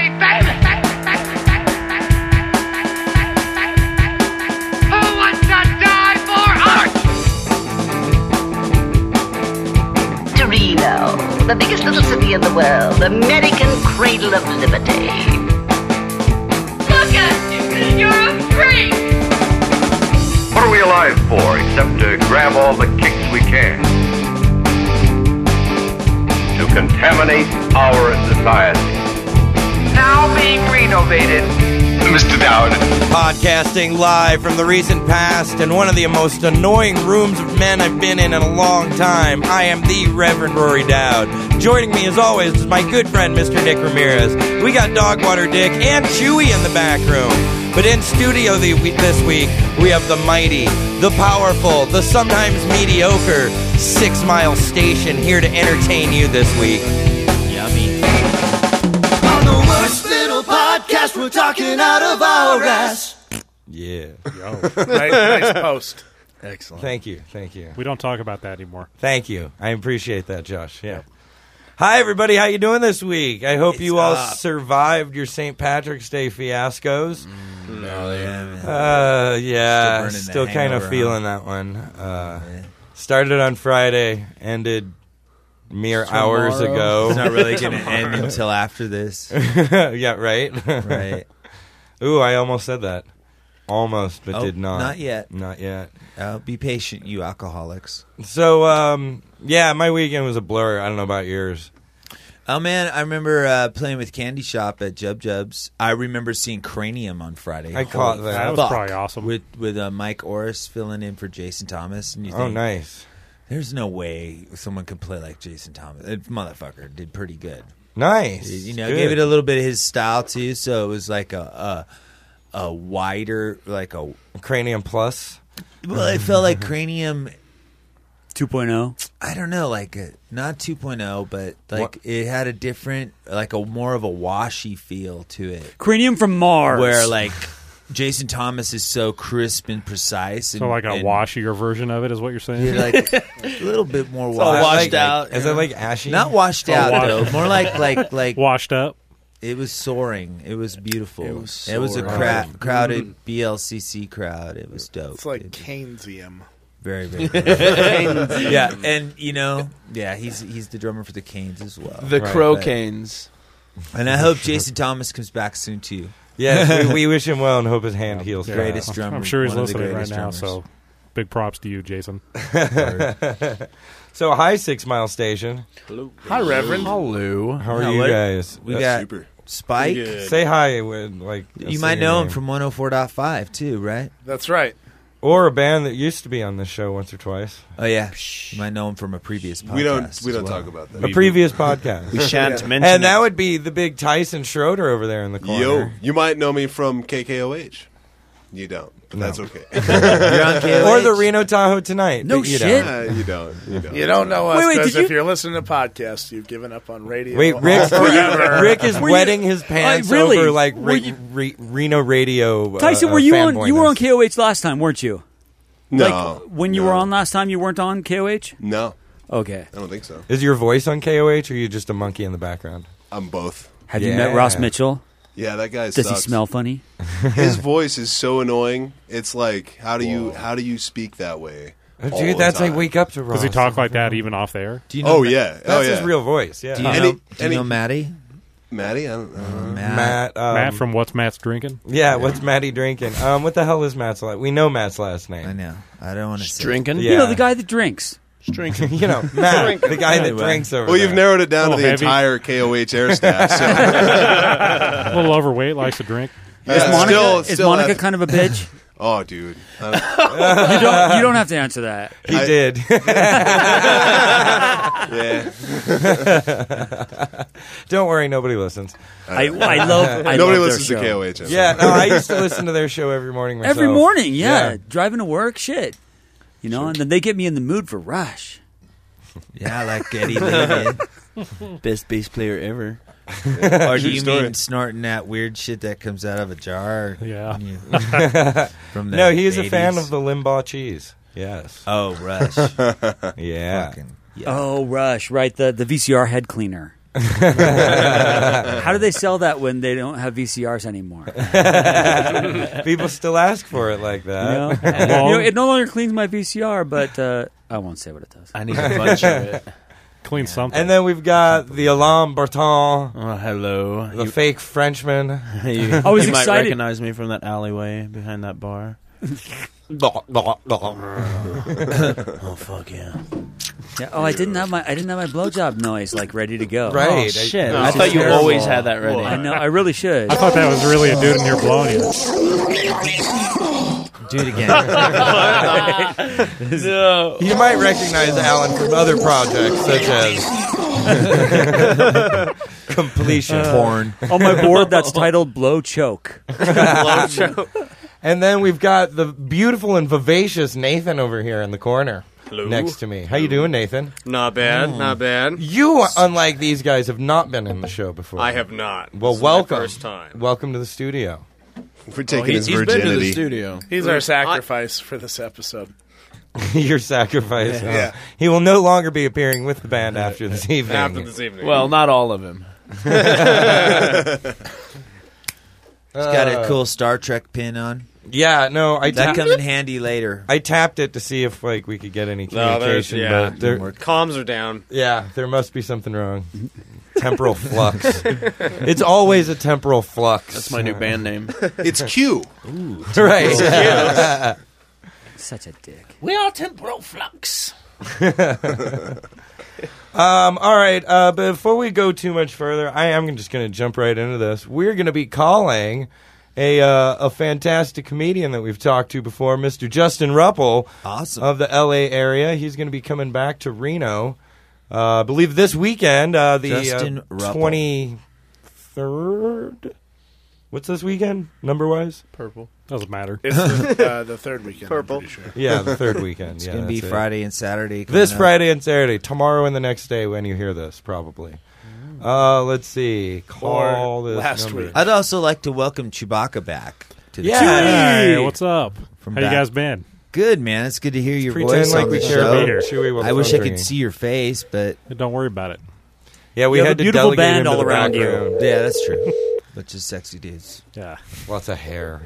baby. Who wants to die for art? Torino, the biggest little city in the world, American cradle of liberty. Look at you. You're a freak. What are we alive for except to grab all the kicks we can? To contaminate our society. Now being renovated. Mr. Dowd. Podcasting live from the recent past in one of the most annoying rooms of men I've been in a long time. I am the Reverend Rory Dowd. Joining me, as always, is my good friend, Mr. Nick Ramirez. We got Dogwater Dick and Chewy in the back room. But in studio this week, we have the mighty, the powerful, the sometimes mediocre 6 Mile Station here to entertain you this week. Yummy. On the worst little podcast, we're talking out of our ass. Yeah. Nice post. Excellent. Thank you. We don't talk about that anymore. Thank you. I appreciate that, Josh. Yeah. Hi, everybody. How you doing this week? I hope you all survived your St. Patrick's Day fiascos. Yeah. Still kind of feeling that one. Started on Friday, ended mere hours ago. It's not really going to end until after this. Yeah, right? Right. Ooh, I almost said that. Almost, but did not. Not yet. Not yet. Be patient, you alcoholics. So, yeah, my weekend was a blur. I don't know about yours. Oh, man, I remember playing with Candy Shop at Jub Jub's. I remember seeing Cranium on Friday. I caught that. That was probably awesome. With Mike Orris filling in for Jason Thomas. And you think, nice. There's no way someone could play like Jason Thomas. Motherfucker did pretty good. Nice. You know, Good. gave it a little bit of his style, too, so it was like a wider, like a... Cranium Plus. Well, it felt like Cranium... 2.0? I don't know, like not 2.0, but like it had a different, like a more of a washy feel to it. Cranium from Mars. Where like Jason Thomas is so crisp and precise. And, So like a washier version of it is what you're saying? You're like a little bit more washed out. Is it like ashy? Not washed out, though. More like washed up. It was soaring. It was beautiful. It was It was a soaring. crowded BLCC crowd. It was dope. It's like Keynesium. Very, very good. Yeah, and he's the drummer for the Canes as well. The Crocanes. And I hope Jason Thomas comes back soon too. Yes, we wish him well and hope his hand heals. Greatest drummer. I'm sure he's one of the listening right greatest now, drummers. so big props to you, Jason. So, hi, 6 Mile Station. Hello. Hi, Reverend. Hello. How are you guys? We got super. Spike. Say hi with You might know him from 104.5 too, right? That's right. or a band that used to be on this show once or twice. Oh yeah, you might know him from a previous podcast. We don't as well. talk about that. A previous podcast. We shan't mention And that it. would be the big Tyson Schroeder over there in the corner. Yo, you might know me from KKOH. You don't, but that's okay. You're on KOH? Or the Reno Tahoe Tonight. No but you shit. don't. You don't. You don't know us Wait, because did if you- you're listening to podcasts, you've given up on radio. Wait, forever. Rick is Were you- wetting his pants really? over like Were you- Reno radio. Tyson, were you on? You were on fanboyness. KOH last time, weren't you? No, Like when you were on last time, you weren't on KOH. No, Okay. I don't think so. Is your voice on KOH or are you just a monkey in the background? I'm both. Have you Yeah. met Ross Mitchell? Yeah, that guy Does sucks. he smell funny? His voice is so annoying. It's like, how do you speak that way? all Dude, the that's time? like wake up to Ross. Does he talk like that even off the air? Do you know Oh yeah, That's his real voice. Yeah. Do you Any- know Maddie? Maddie. I don't, Matt. Matt from What's Matt's Drinking? Yeah, what's Matty drinking? What the hell is Matt's last? We know Matt's last name. I know. I don't want to say. Drinking? Yeah. You know the guy that drinks. Drinking. You know, Matt, the guy that Anyway. drinks over well, you've there. narrowed it down to Oh, the heavy. entire KOH air staff. So A little overweight, likes to drink. Is Monica, is still Monica have- kind of a bitch? Oh, dude. You don't have to answer that. He did. Yeah. Don't worry, nobody listens. I love. I Nobody love listens to their show. KOH. Yeah, no, I used to listen to their show every morning myself. Every morning, yeah. Yeah. Driving to work, shit. You know, and then they get me in the mood for Rush. Yeah, like Eddie Lee did. Best bass player ever. Or do True you story. mean snorting that weird shit that comes out of a jar? Yeah. From the No, he is a 80s? fan of the Limbaugh cheese. Yes. Oh, Rush. Yeah. Fucking, yeah. Oh, Rush, right? The VCR head cleaner. How do they sell that when they don't have VCRs anymore? People still ask for it like that. It no longer cleans my VCR, but I won't say what it does. I need a bunch of it. Clean something. And then we've got the Alain Bertin, Oh, hello. the fake Frenchman. You I was might excited. recognize me from that alleyway behind that bar. Oh, fuck yeah. Yeah. Oh, I didn't have my blowjob noise like ready to go. Right. Oh, shit. No, I thought you terrible. always had that ready. I know. I really should. I thought that was really a dude in here blowing you. Do it again. No. You might recognize Alan from other projects, such as Completion. Porn. On my board, that's titled "Blow Choke." And then we've got the beautiful and vivacious Nathan over here in the corner next to me. How you doing, Nathan? Not bad, not bad. You, unlike these guys, have not been in the show before. I have not. Well, This is welcome. my first time. Welcome to the studio. We're taking his He's been to the virginity. studio. He's our sacrifice for this episode. Your sacrifice. Yeah. He will no longer be appearing with the band after this evening. After this evening. Well, not all of him. He's got a cool Star Trek pin on. Yeah, no, That come in handy later. I tapped it to see if we could get any communication, but comms are down. Yeah, there must be something wrong. Temporal flux. It's always a temporal flux. That's my new band name. It's Q. Ooh, Right. Such a dick. We are temporal flux. All right. Before we go too much further, I am just going to jump right into this. We're going to be calling a fantastic comedian that we've talked to before, Mr. Justin Ruppel, Awesome. of the L.A. area. He's going to be coming back to Reno, I believe this weekend, Justin the Ruppel. 23rd. What's this weekend, number-wise? Purple. Doesn't matter. It's the third weekend. Purple. I'm pretty sure. Yeah, the third weekend. It's yeah, going to be that's it. Friday and Saturday. coming This up. Friday and Saturday, tomorrow and the next day when you hear this, probably. Let's see. Call Or this last number. week. I'd also like to welcome Chewbacca back to the Yeah. show. Hey, what's up? From How you back. guys been? Good, man. It's good to hear your Pretend voice like on we the care show. about Chewy while I the wish I phone's could ringing. see your face, but Don't worry about it. Yeah, we You have had a to beautiful delegate band him to all the around you. background. yeah, that's true. Bunch of sexy dudes. Yeah. Lots of hair.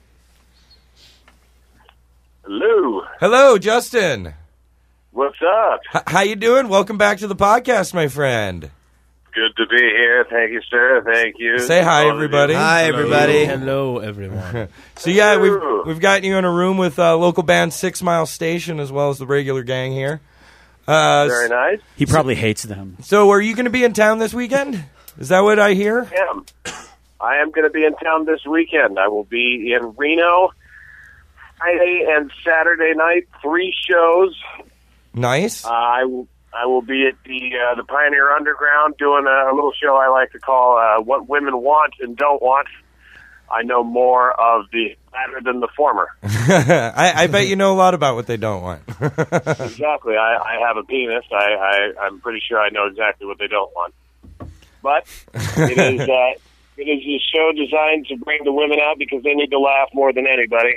Hello. Hello, Justin. What's up? How you doing? Welcome back to the podcast, my friend. Good to be here. Thank you, sir. Thank you. Say hi, All of everybody. you. Hi, everybody. Hello, everyone. So yeah, Hello. we've gotten you in a room with local band 6 Mile Station as well as the regular gang here. Very nice. He probably hates them. So are you going to be in town this weekend? Is that what I hear? I am going to be in town this weekend. I will be in Reno Friday and Saturday night, 3 shows. Nice. I will be at the Pioneer Underground doing a little show I like to call What Women Want and Don't Want. I know more of the latter than the former. I bet you know a lot about what they don't want. Exactly. I have a penis. I'm pretty sure I know exactly what they don't want. But it is a show designed to bring the women out because they need to laugh more than anybody.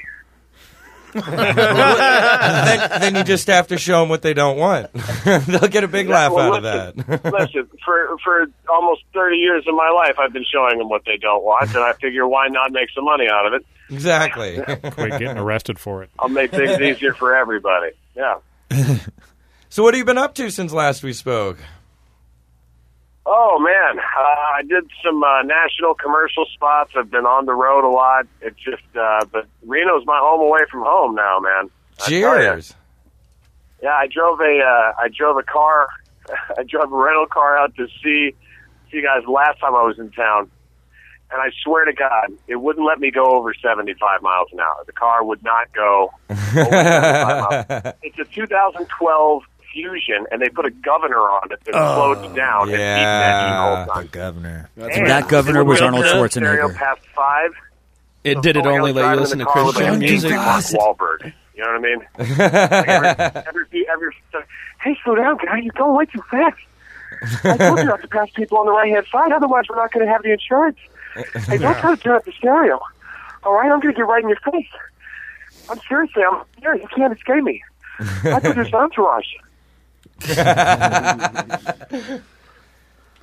then you just have to show them what they don't want. They'll get a big laugh out of that. Listen, for almost 30 years of my life, I've been showing them what they don't want, and I figure why not make some money out of it? Exactly. Quit getting arrested for it. I'll make things easier for everybody. Yeah. So what have you been up to since last we spoke? Oh, man. I did some national commercial spots. I've been on the road a lot. It's just, but Reno's my home away from home now, man. I tell ya. Cheers. Yeah, I drove a car. I drove a rental car out to see you guys last time I was in town. And I swear to God, it wouldn't let me go over 75 miles an hour. The car would not go over 75 miles. It's a 2012 Fusion, and they put a governor on it that slows it down and keeps that the whole time. The governor. And that governor was Arnold stereo Schwarzenegger. past 5. It did it So, only let you listen to Christian music. Mark Wahlberg. You know what I mean? Like every hey, slow down, guy. You're going way too fast. I told you not to pass people on the right-hand side, otherwise we're not going to have the insurance. Hey, don't try to turn up the stereo. All right, I'm going to get right in your face. I'm seriously, I'm serious. You can't escape me. I produce Entourage.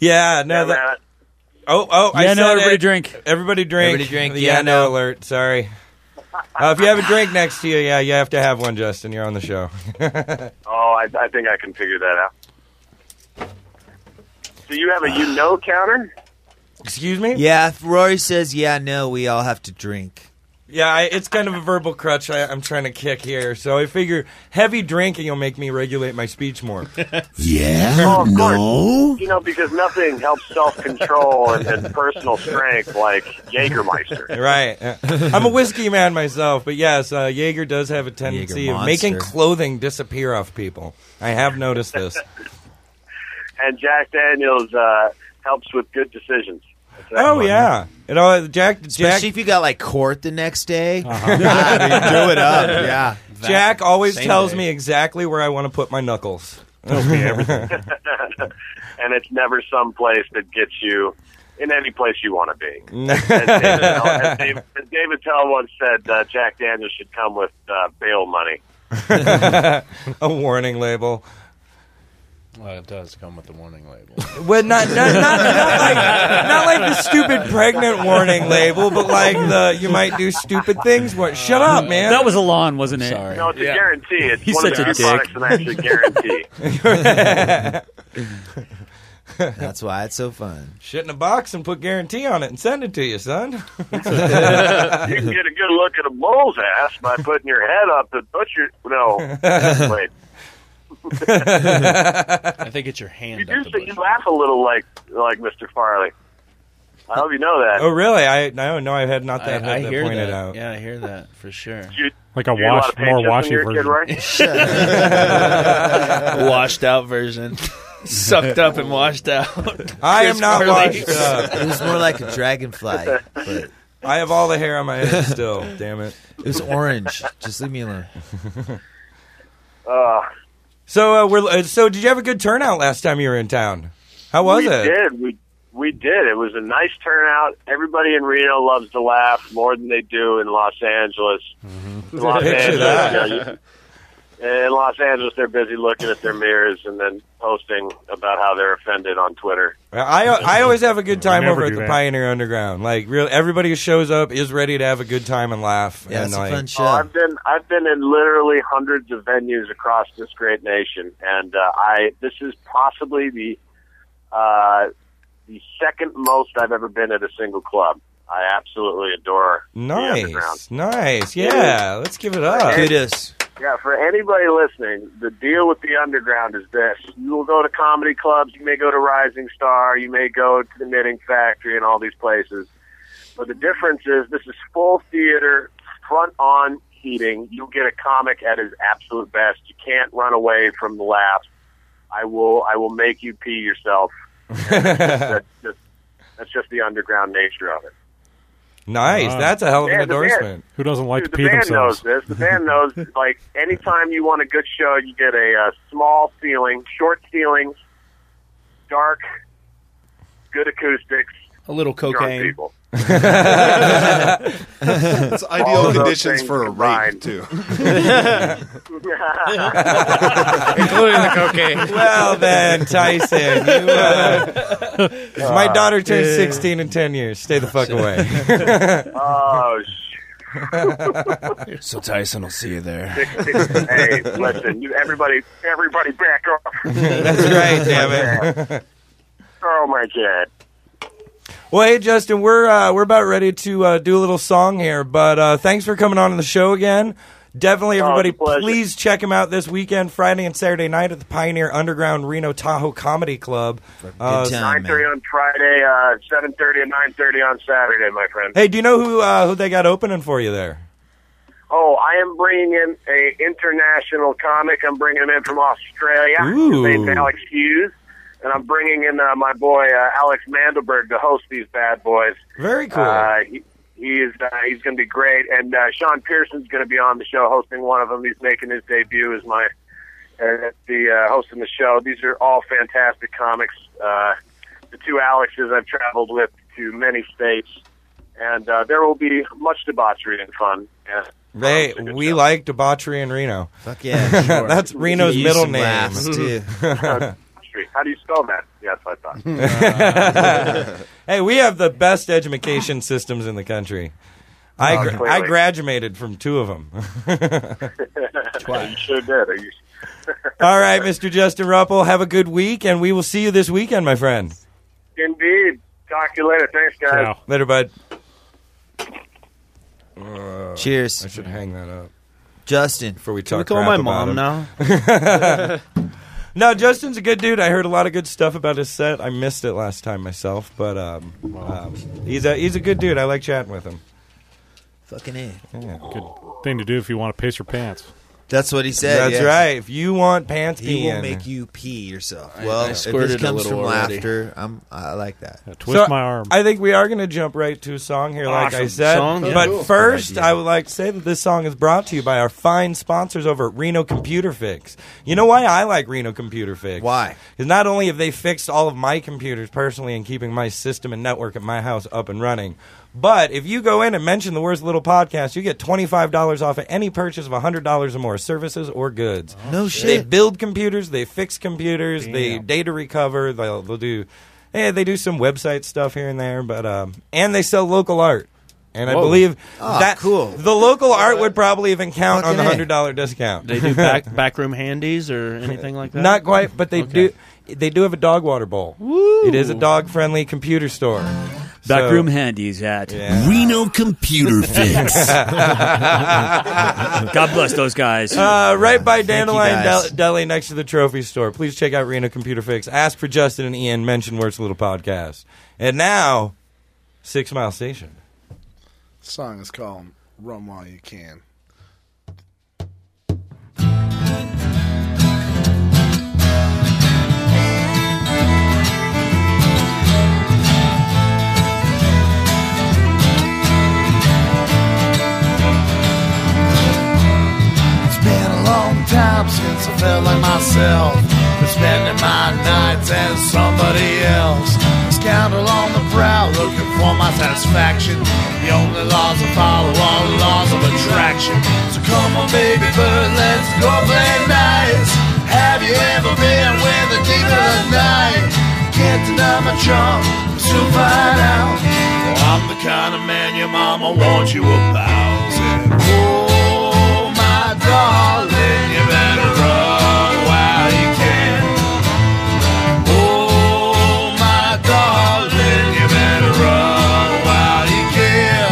Yeah, no, that. I Yeah, no, said everybody it. drink. Everybody drink. Everybody drink. The Yeah, no no. alert. Sorry. If you have a drink next to you, yeah, you have to have one, Justin. You're on the show. I think I can figure that out. So you have a counter? Excuse me? Yeah, if Rory says yeah, no, we all have to drink. Yeah, it's kind of a verbal crutch I'm trying to kick here. So I figure heavy drinking will make me regulate my speech more. Yeah? Oh, of No? course. You know, because nothing helps self-control and personal strength like Jägermeister. Right. I'm a whiskey man myself, but yes, Jaeger does have a tendency of making clothing disappear off people. I have noticed this. And Jack Daniels helps with good decisions. Oh, yeah. You know, Especially if you got like court the next day. Do it up. Yeah. Jack always Same tells day. me exactly where I want to put my knuckles. Tells me everything. And it's never some place that gets you in any place you want to be. As David Tell once said, Jack Daniels should come with bail money. A warning label. Well, it does come with the warning label. Well, not like the stupid pregnant warning label, but like the you might do stupid things. What? Shut up, man. That was a lawn, wasn't it? Sorry. No, it's a guarantee. It's He's one of such the a few products that actually guarantee. That's why it's so fun. Shit in a box and put guarantee on it and send it to you, son. You can get a good look at a bull's ass by putting your head up and put your... No. Wait. I think it's your hand. You do say you laugh a little like Mr. Farley. I hope you know that. Oh, really? I had not that I that hear pointed that. out. Yeah, I hear that for sure. Like a You get a lot of more paychecks when washy you were a kid, version. right? Washed out version. Sucked up and washed out. I am not Farley. washed up. It was more like a dragonfly, but I have all the hair on my head still. Damn it. it was orange. Just leave me alone. So did you have a good turnout last time you were in town? How was it? We did. It was a nice turnout. Everybody in Reno loves to laugh more than they do in Los Angeles. Mm-hmm. In Los Picture Angeles, that. you know, in Los Angeles, they're busy looking at their mirrors and then posting about how they're offended on Twitter. I always have a good time never over at do the that. Pioneer Underground. Like, real, everybody who shows up is ready to have a good time and laugh. Yeah, and it's a like, fun show. I've been in literally hundreds of venues across this great nation, and this is possibly the second most I've ever been at a single club. I absolutely adore the Underground. Nice. Yeah, let's give it up. Kudos. Yeah, for anybody listening, the deal with the Underground is this. You will go to comedy clubs, you may go to Rising Star, you may go to the Knitting Factory and all these places. But the difference is this is full theater, front-on seating. You'll get a comic at his absolute best. You can't run away from the laughs. I will make you pee yourself. That's just the Underground nature of it. Nice. That's a hell of an endorsement. Who doesn't like Dude, to the pee band themselves? knows this. The band knows, like, anytime you want a good show, you get a small ceiling, short ceilings, dark, good acoustics, A little drunk cocaine. people. It's All ideal of those conditions things for a rape, combined. too. Including the cocaine. Well then, Tyson, my daughter turns 16 in 10 years. Stay the fuck away. So Tyson will see you there. Hey, listen, everybody back off. That's right, damn it. Oh my God. Well, hey Justin, we're about ready to do a little song here, but thanks for coming on the show again. Definitely, everybody, it's a pleasure. please check him out this weekend, Friday and Saturday night at the Pioneer Underground Reno Tahoe Comedy Club. Good time, 9:30 on Friday, 7:30 and 9:30 on Saturday, my friend. Hey, do you know who they got opening for you there? Oh, I am bringing in a international comic. I'm bringing him in from Australia. Ooh. His name's Alex Hughes. And I'm bringing in my boy Alex Mandelberg to host these bad boys. Very cool. He's going to be great. And Sean Pearson's going to be on the show hosting one of them. He's making his debut as hosting the show. These are all fantastic comics. The two Alexes I've traveled with to many states. And there will be much debauchery and fun. Hey, we like debauchery in Reno. Fuck yeah, sure. That's Reno's Could use middle some name. laughs, too. Street. How do you spell that? Yeah, that's what I thought. Hey, we have the best education systems in the country. I graduated from 2 of them. You sure did. All right, Mr. Justin Ruppel, have a good week, and we will see you this weekend, my friend. Indeed. Talk to you later. Thanks, guys. Ciao. Later, bud. Cheers. I should hang that up. Justin. Before we Can we talk call crap my about mom him. now? No, Justin's a good dude. I heard a lot of good stuff about his set. I missed it last time myself, but he's a good dude. I like chatting with him. Fucking A. Yeah. Good thing to do if you want to piss your pants. That's what he said. That's right. If you want pants he peeing, will make you pee yourself. I Well, if squirted this a comes little from already. laughter, I like that. Twist my arm. I think we are going to jump right to a song here, like I Awesome said. song, yeah. But Cool. first, Good idea. I would like to say that this song is brought to you by our fine sponsors over at Reno Computer Fix. You know why I like Reno Computer Fix? Why? Because not only have they fixed all of my computers personally and keeping my system and network at my house up and running, but if you go in and mention the Worst Little Podcast, you get $25 off of any purchase of $100 or more, services or goods. No They shit. build computers, they fix computers, they data recover, they'll do they do some website stuff here and there, but and they sell local art. And I believe that cool. The local art would probably even count on the $100 discount. They do backroom handies or anything like that? Not quite, but they do. They do have a dog water bowl. Woo. It is a dog-friendly computer store. Backroom handies at Reno Computer Fix. God bless those guys. Right by Thank you, Dandelion guys. Deli next to the trophy store. Please check out Reno Computer Fix. Ask for Justin and Ian. Mention Worst Little Podcast. And now, 6 Mile Station. The song is called Run While You Can. It's been a long time since I felt like myself. Been spending my nights as somebody else. Scoundrel on the prowl, looking for my satisfaction. The only laws I follow are the laws of attraction. So come on, baby bird, let's go play nice. Have you ever been with the deep of the night? Can't deny my charm, soon find out. Oh, I'm the kind of man your mama wants you about. Said, oh, my darling, you better run while you can. Oh, my darling, you better run while you can.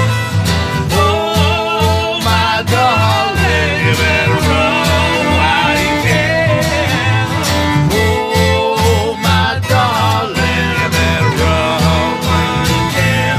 Oh, my darling, you better run while you can. Oh, my darling, you better run while you can.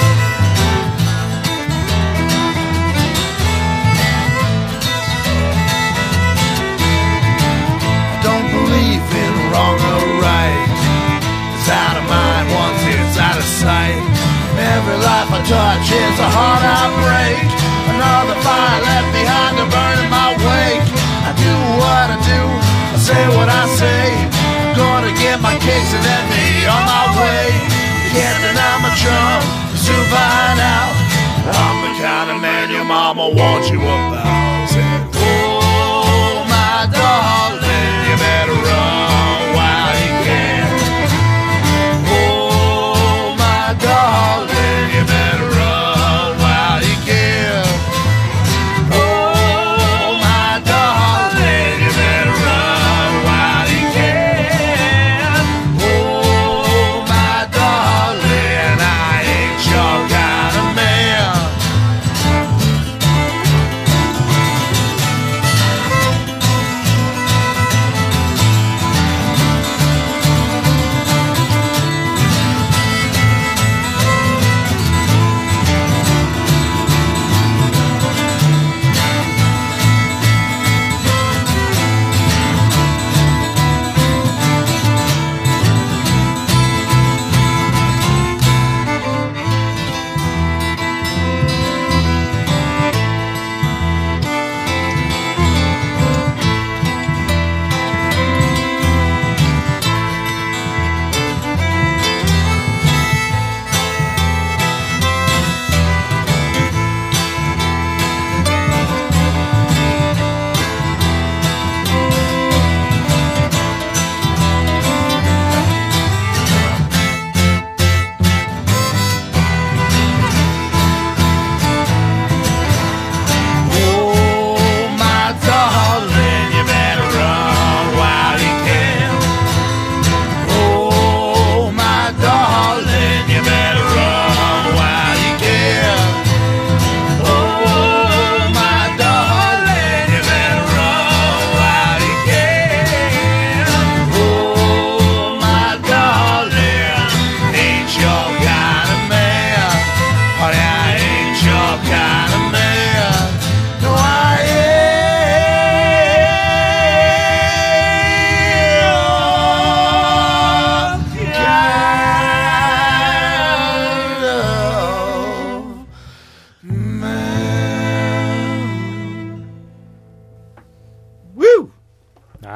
I don't believe in wrong or right. It's out of mind once it's out of sight. Every life I touch is a heart I break. Another fire left behind to burn in my wake. I do what I do, I say what I say. Gonna get my kicks and then be on my way. Can't deny my charm, soon find out. I'm the kind of man your mama wants you about. Say, oh, my darling, you better run while you can. Oh, my darling, you better run while you can. Oh, my darling, you better run while you can. Oh, my darling, I ain't your kind of man.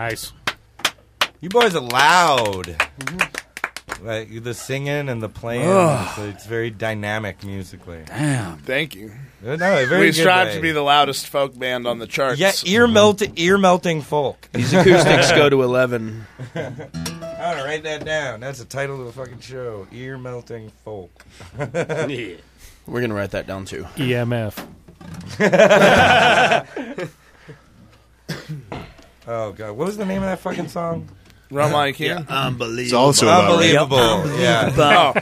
Nice. You boys are loud. Like the singing and the playing. It's very dynamic musically. Damn. Thank you. No, very We good strive way. to be the loudest folk band on the charts. Yeah, ear-melting folk. These acoustics go to 11. I'm gonna write that down. That's the title of the fucking show. Ear-melting folk. Yeah. We're going to write that down, too. EMF. Oh, God. What was the name of that fucking song? Rum I Can. Unbelievable. It's also about rape. Unbelievable. Yeah.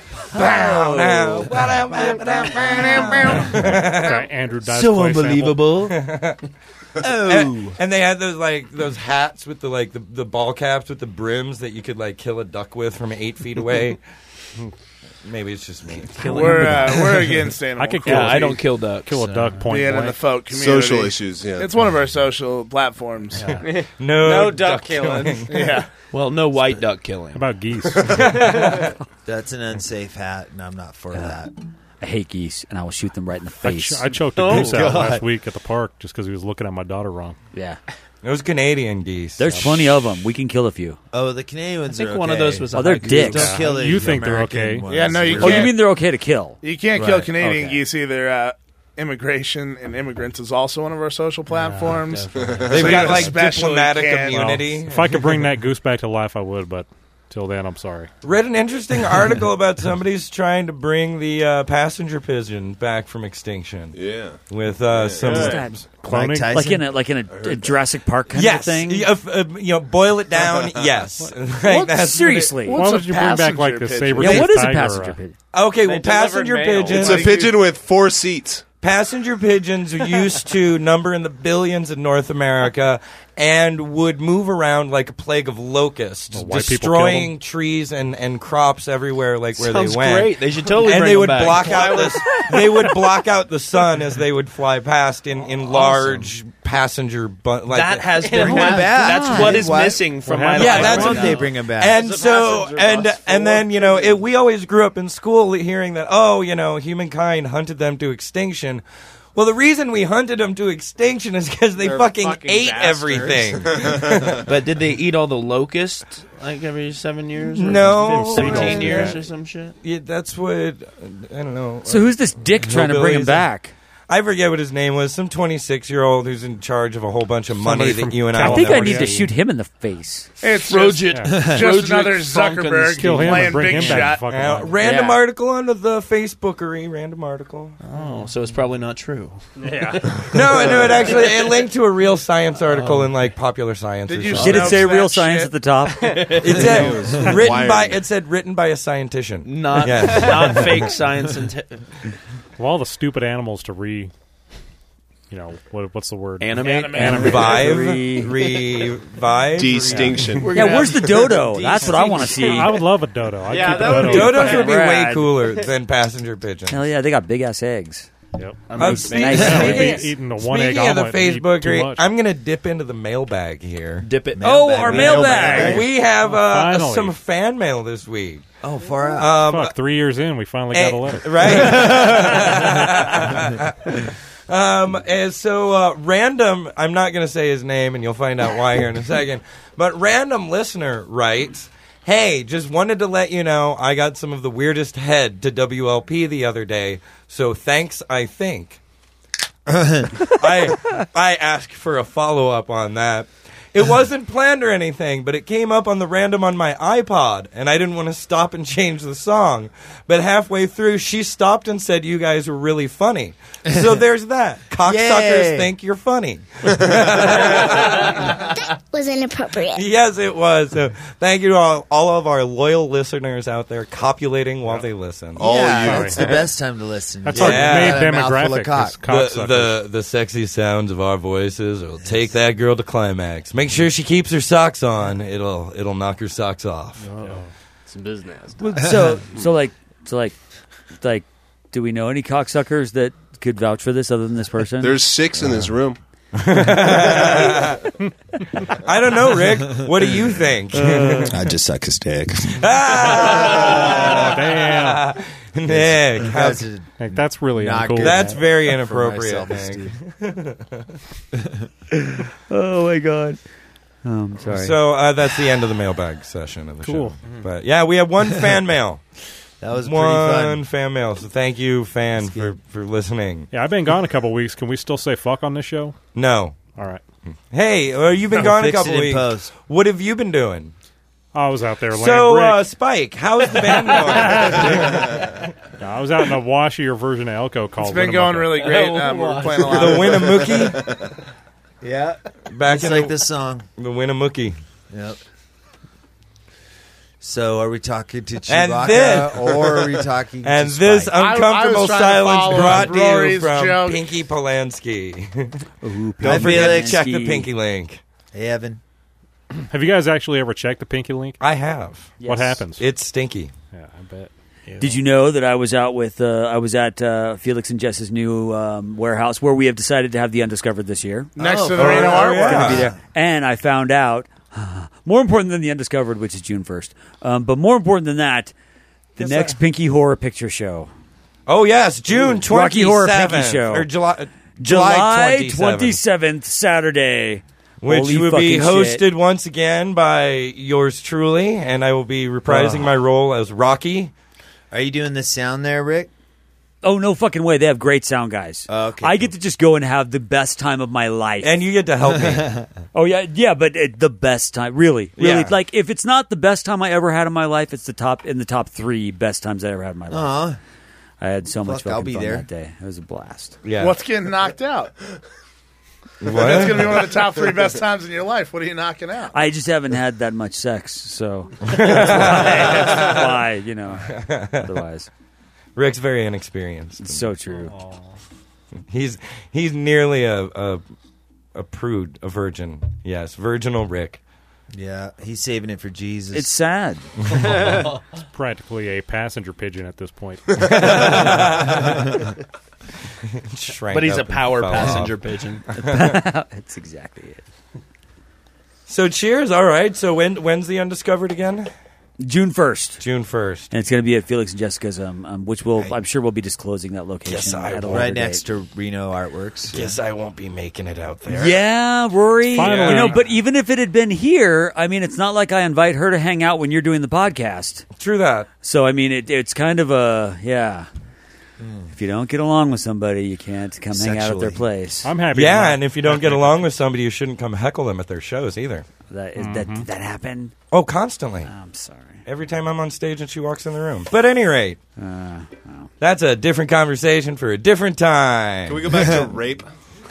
Andrew Dice So Clay unbelievable. And they had those hats with the ball caps with the brims that you could kill a duck with from 8 feet away. Maybe it's just me. We're against animal I could cruelty. I don't kill ducks. Kill a duck point Being in the blank. folk community. Social issues, yeah. It's one of our social platforms. Yeah. No duck killing. Yeah. Well, no white duck killing. How about geese? That's an unsafe hat, and I'm not for that. I hate geese, and I will shoot them right in the I, face. I choked a goose out last week at the park just because he was looking at my daughter wrong. Yeah. Those Canadian geese. There's plenty of them. We can kill a few. Oh, the Canadian ones I think are one of okay. those was a Oh, they're haiku. dicks. Don't kill the You think they're American okay? ones. Yeah, no, you Oh, can't. you mean they're okay to kill? You can't kill Right. Canadian Okay. geese either. Immigration and immigrants is also one of our social platforms. They've So got you especially diplomatic can't- immunity. If I could bring that goose back to life, I would, but till then, I'm sorry. Read an interesting article about somebody's trying to bring the passenger pigeon back from extinction. Yeah. With some Cloning? Tyson? Like in a Jurassic Park kind yes, of thing? boil it down. Yes, Seriously. Why don't you bring back like the saber Yeah, what is a tiger? passenger pigeon? Okay, well, They delivered passenger mail. pigeons. It's a pigeon with 4 seats. Passenger pigeons used to number in the billions in North America and would move around like a plague of locusts, Well, white people destroying trees and crops everywhere, where Sounds they went. great. They should totally and bring they them would back. block out this. They would block out the sun as they would fly past in large passenger. That has been bad. That's what is Why- missing from What my happened? life. Yeah, that's Why what don't they bring him back? And As a so, passenger bus and then we always grew up in school hearing that humankind hunted them to extinction. Well, the reason we hunted them to extinction is because they They're fucking fucking ate bastards. everything. But did they eat all the locusts like every 7 years? Or No. 15 years Yeah. or some shit? Yeah, that's what I don't know. So who's this dick trying to bring him Hillbillies. back? I forget what his name was. Some 26-year-old who's in charge of a whole bunch of money Somebody that from you and I I will think I never need to see. shoot him in the face. It's Froget. Yeah. just another Frodrick Zuckerberg Kill him playing and bring big him back. shot. Fucking Now, life. random Yeah. article on the Facebookery. Random article. Oh, so it's probably not true. Yeah. No, it linked to a real science article in Popular Science. Did or you something. Did it say Snopes real that science shit. at the top? It said wiring. It said written by a scientician. Not Yes. not fake science. Of all the stupid animals to what's the word? Animate? Revive. Distinction. Yeah, where's the dodo? That's what I want to see. I would love a dodo. I'd Yeah, keep that a would dodo. be Dodos would be way Rad. cooler than passenger pigeons. Hell yeah, they got big ass eggs. Yep. Speaking, Nice. Yeah, we'd speaking- be eating a one-egg speaking of the omelet and eat Facebook, too much. I'm going to dip into the mailbag here. Dip it. Oh, our mailbag. We have Finally. some fan mail this week. Oh, far out. Fuck, 3 years in, we finally got a letter. Right? And so random, I'm not going to say his name, and you'll find out why here in a second, but random listener writes, hey, just wanted to let you know I got some of the weirdest head to WLP the other day, so thanks, I think. I asked for a follow-up on that. It wasn't planned or anything, but it came up on the random on my iPod, and I didn't want to stop and change the song. But halfway through, she stopped and said, you guys were really funny. So there's that. Cocksuckers Yay. think you're funny. That was inappropriate. Yes, it was. So thank you to all of our loyal listeners out there copulating while they listen. Yeah, that's the best time to listen. That's Yeah. our main A mouthful of demographic. cock. Is cocksuckers. The sexy sounds of our voices will take that girl to climax. Make sure she keeps her socks on. It'll knock her socks off. Some business. So do we know any cocksuckers that could vouch for this other than this person? There's 6 in this room. I don't know, Rick. What do you think? I just suck his dick. Damn. Nick, Nick, that's really not uncool. good. that's very For inappropriate, my Nick. Oh my god. Sorry. So that's the end of the mailbag session of the show. But yeah, we have one fan mail. That was pretty one fun. fan mail. So thank you, fan, for listening. Yeah, I've been gone a couple weeks. Can we still say fuck on this show? No. All right. Hey, you've been gone a couple weeks. Post. What have you been doing? I was out there laying So, brick. Spike, how's the band going? I was out in a washier version of Elko called It's been Winnemucca. going really great. We're playing a lot. The Winnemuckie? Yeah. Back It's in like this song. The Winnemucky. Yep. So are we talking to And Chewbacca this- or are we talking And to this Spike? uncomfortable I was trying to silence follow brought to you Rory's from joke. Pinky Polanski. Ooh, Don't forget Felix. to check the Pinky link. Hey, Evan. Have you guys actually ever checked the Pinky Link? I have. What happens? It's stinky. Yeah, I bet. Did you know that I was out with I was at Felix and Jess's new warehouse where we have decided to have the Undiscovered this year. Next to the Reno yeah. Artwork. Gonna be there. And I found out more important than the Undiscovered, which is June 1st, but more important than that, the next Pinky Horror Picture Show. Oh, yes, June 27th. Rocky Horror Pinky Show. Or July 27th, Saturday. Which Holy will be fucking hosted shit. once again by yours truly, and I will be reprising my role as Rocky. Are you doing the sound there, Rick? Oh, no fucking way. They have great sound guys. Okay, I get to just go and have the best time of my life. And you get to help me. Oh, yeah, but the best time. Really. Yeah. Like, if it's not the best time I ever had in my life, it's in the top 3 best times I ever had in my life. Aw. I had so much Fuck, I'll fucking be fun there. that day. It was a blast. Yeah. What's getting knocked out? What? That's going to be one of the top 3 best times in your life. What are you knocking out? I just haven't had that much sex, so that's why, otherwise. Rick's very inexperienced. It's so true. He's nearly a prude, a virgin. Yes, virginal Rick. Yeah, he's saving it for Jesus. It's sad. It's practically a passenger pigeon at this point. But he's a power passenger pigeon. That's exactly it. So cheers. All right. So when's the Undiscovered again? June 1st. June 1st. And it's going to be at Felix and Jessica's, which I'm sure we'll be disclosing that location. Yes, I at a will. later right next date. to Reno Artworks. Guess I won't be making it out there. Yeah, Rory. Finally. But even if it had been here, I mean, it's not like I invite her to hang out when you're doing the podcast. True that. So, I mean, it's kind of if you don't get along with somebody, you can't come hang out at their Sexually. place. I'm happy. Yeah, and if you don't get along with somebody, you shouldn't come heckle them at their shows either. That happened? Oh, constantly. I'm sorry. Every time I'm on stage and she walks in the room. But at any rate, that's a different conversation for a different time. Can we go back to rape?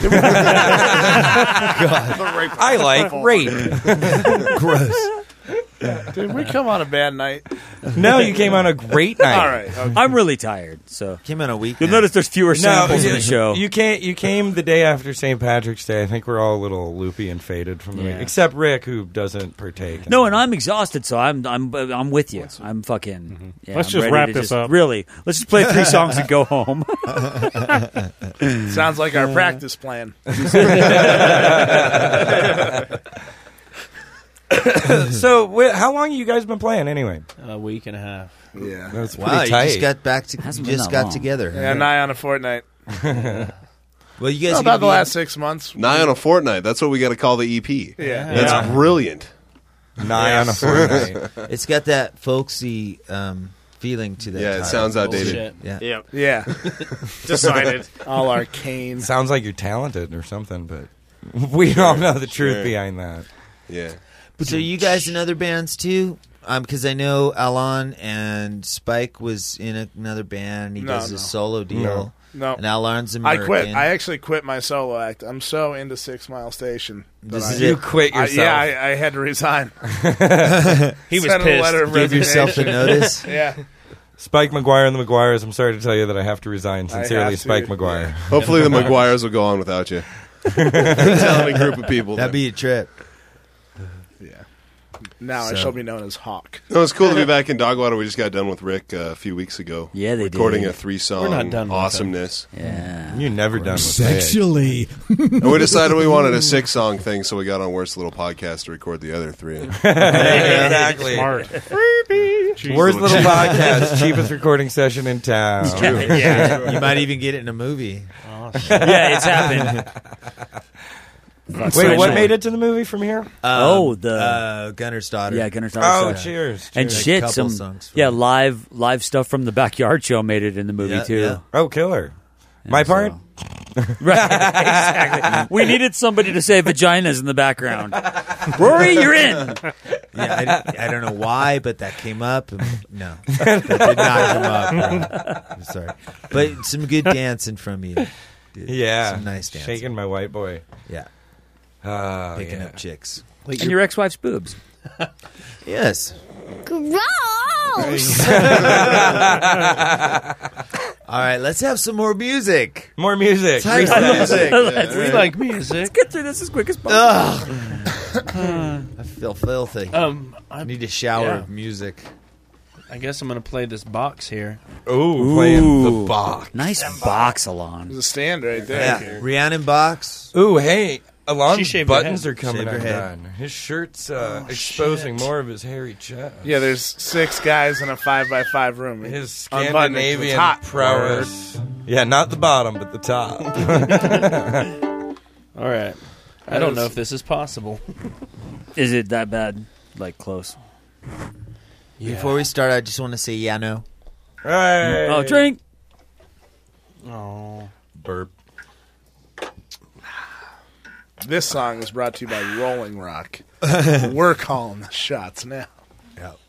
I like rape. Gross. Did we come on a bad night? No, you came on a great night. All right. Okay. I'm really tired, so Came on a week. you'll notice there's fewer samples in you- the show. You came the day after St. Patrick's Day. I think we're all a little loopy and faded from the Yeah. week, except Rick, who doesn't partake. No, and I'm exhausted, so I'm with you. I'm fucking. Yeah, Let's I'm just ready wrap to this up. Really, let's just play 3 songs and go home. Sounds like our practice plan. So, how long have you guys been playing anyway? A week and a half. Yeah. That's pretty Wow, you tight. just got back to Hasn't been that long. together. huh? Yeah, nigh on a fortnight. Well, you guys are About gonna the be- last 6 months. Nigh on a fortnight. That's what we got to call the EP. Yeah. That's brilliant. Nigh on a fortnight. It's got that folksy feeling to that. Yeah, it title. sounds outdated. Bullshit. Yeah. Yep. Yeah. Decided. All arcane. Sounds like you're talented or something, but we all know the truth Sure. behind that. Yeah. So you guys in other bands too? Because I know Alon and Spike was in another band. He does a solo deal. No. And Alon's I American. quit. I actually quit my solo act. I'm so into 6 Mile Station. This is You it. quit yourself. Yeah, I had to resign. He was Sent a pissed. letter of Give yourself a resignation. notice. Yeah. Spike McGuire and the McGuires, I'm sorry to tell you that I have to resign. I Sincerely, have to. Spike McGuire. Hopefully the McGuires will go on without you. Telling a group of people. That'd be a trip. Now I So- shall be known as Hawk. No, it's cool to be back in Dogwater. We just got done with Rick a few weeks ago. Yeah, they recording did. a 3-song We're not done with awesomeness. Yeah. You're never done with it. Sexually. And we decided we wanted a 6-song thing, so we got on Worst Little Podcast to record the other 3. Exactly. Smart. Worst little podcast, cheapest recording session in town. Yeah. You might even get it in a movie. Yeah, it's happened. Wait, what made it to the movie from here? Gunner's Daughter. Yeah, Gunner's Daughter. Oh, cheers. And Cheers. shit, Couple some songs from live stuff from the Backyard Show made it in the movie too. Yeah. Oh, killer. My part? Right, exactly. We needed somebody to say vaginas in the background. Rory, you're in. Yeah, I don't know why, but that came up. No, that did not come up. I'm sorry. But some good dancing from you. Dude. Yeah. Some nice dancing. Shaking my white boy. Yeah. Picking up chicks. And your ex-wife's boobs. Yes. Gross! All right, let's have some more music. More music. Type of music. We like music. Let's get through this as quick as possible. I feel filthy. I need a shower of music. I guess I'm going to play this box here. Ooh, playing the box. Nice box, Alon. There's a stand right there. Yeah, Rhiannon box. Ooh, hey. Alon's She buttons shaved are coming Shaved her undone. His shirt's exposing more of his hairy chest. Yeah, there's 6 guys in a 5x5 room. His Unbuttoned it 'cause it's Scandinavian hot. prowess. Yeah, not the bottom, but the top. All right. I don't know if this is possible. Is it that bad? Like close? Yeah. Before we start, I just want to say no. Hey. Oh, drink. Oh. Burp. This song is brought to you by Rolling Rock. We're calling the shots now. Yep.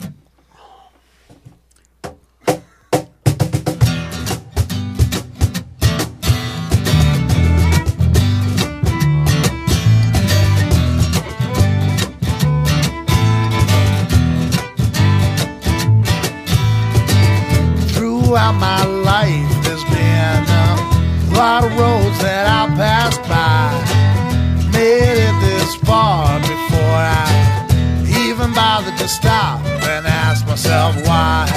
Throughout my life, there's been a lot of roads that I passed by. Made it this far before I even bothered to stop and ask myself why.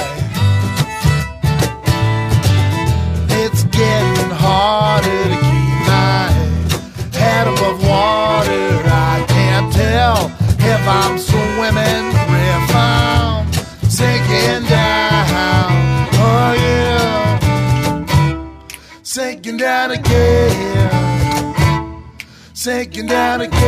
It's getting harder to keep my head above water. I can't tell if I'm swimming or if I'm sinking down. Oh yeah, sinking down again. Sinking down again.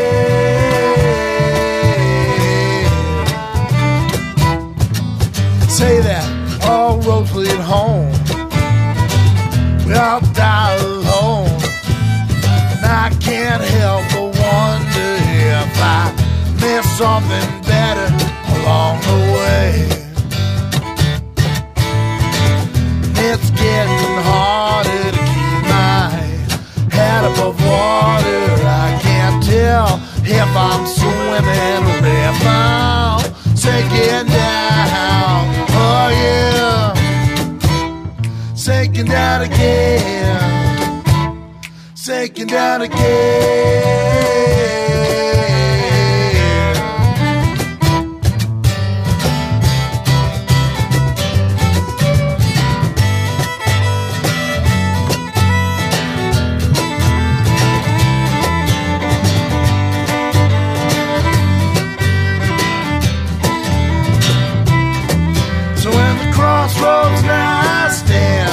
Say that all roads lead home. We all die alone. And I can't help but wonder if I missed something better along the way. It's getting harder to keep my head above water. I can't tell if I'm swimming or if I'm sinking down. Oh yeah, sinking down again. Sinking down again. Crossroads now I stand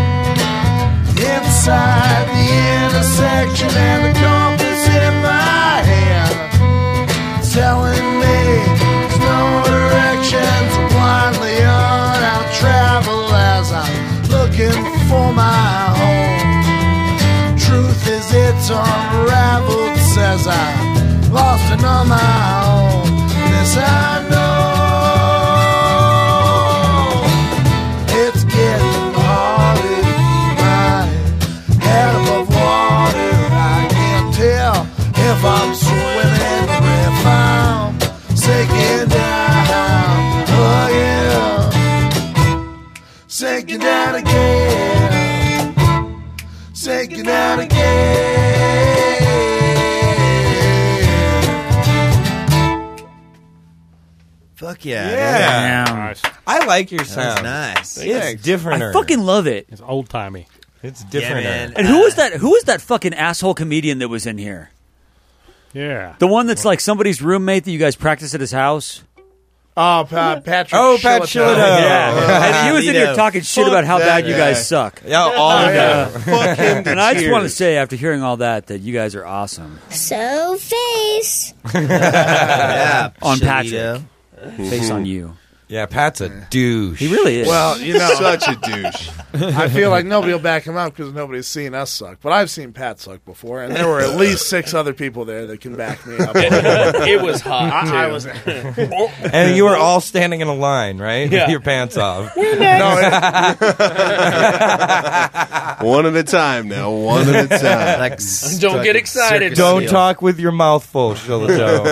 inside the intersection and the compass in my hand, telling me there's no direction, so blindly on I'll travel as I'm looking for my home. Truth is it's unraveled, says I'm lost and on my own. This I know. If I'm swimming or if I'm sinking down, oh yeah, sinking down again, sinking down again. Fuck yeah. Yeah. Nice. I like your That was sound. nice. It's different. I fucking love it. It's old timey. It's different. man. And who was that? Who was that fucking asshole comedian that was in here? Yeah. The one that's like somebody's roommate that you guys practice at his house. Oh, Patrick. Oh, Pat Shillito. Yeah. And he was in here talking shit about how bad you guys suck. Yeah, all of you. Fuck him to And I just want to tears. say, after hearing all that you guys are awesome. So face. Yeah, On Shillito. Patrick. Face on you. Yeah, Pat's a douche. He really is. Well, you know, Such a douche. I feel like nobody will back him up because nobody's seen us suck. But I've seen Pat suck before, and there were at least 6 other people there that can back me up. It was hot, too. I was. And you were all standing in a line, right? Yeah. With your pants off. No, One at a time now. One at a time. Like Don't get excited. Don't talk with your mouth full, Shillito.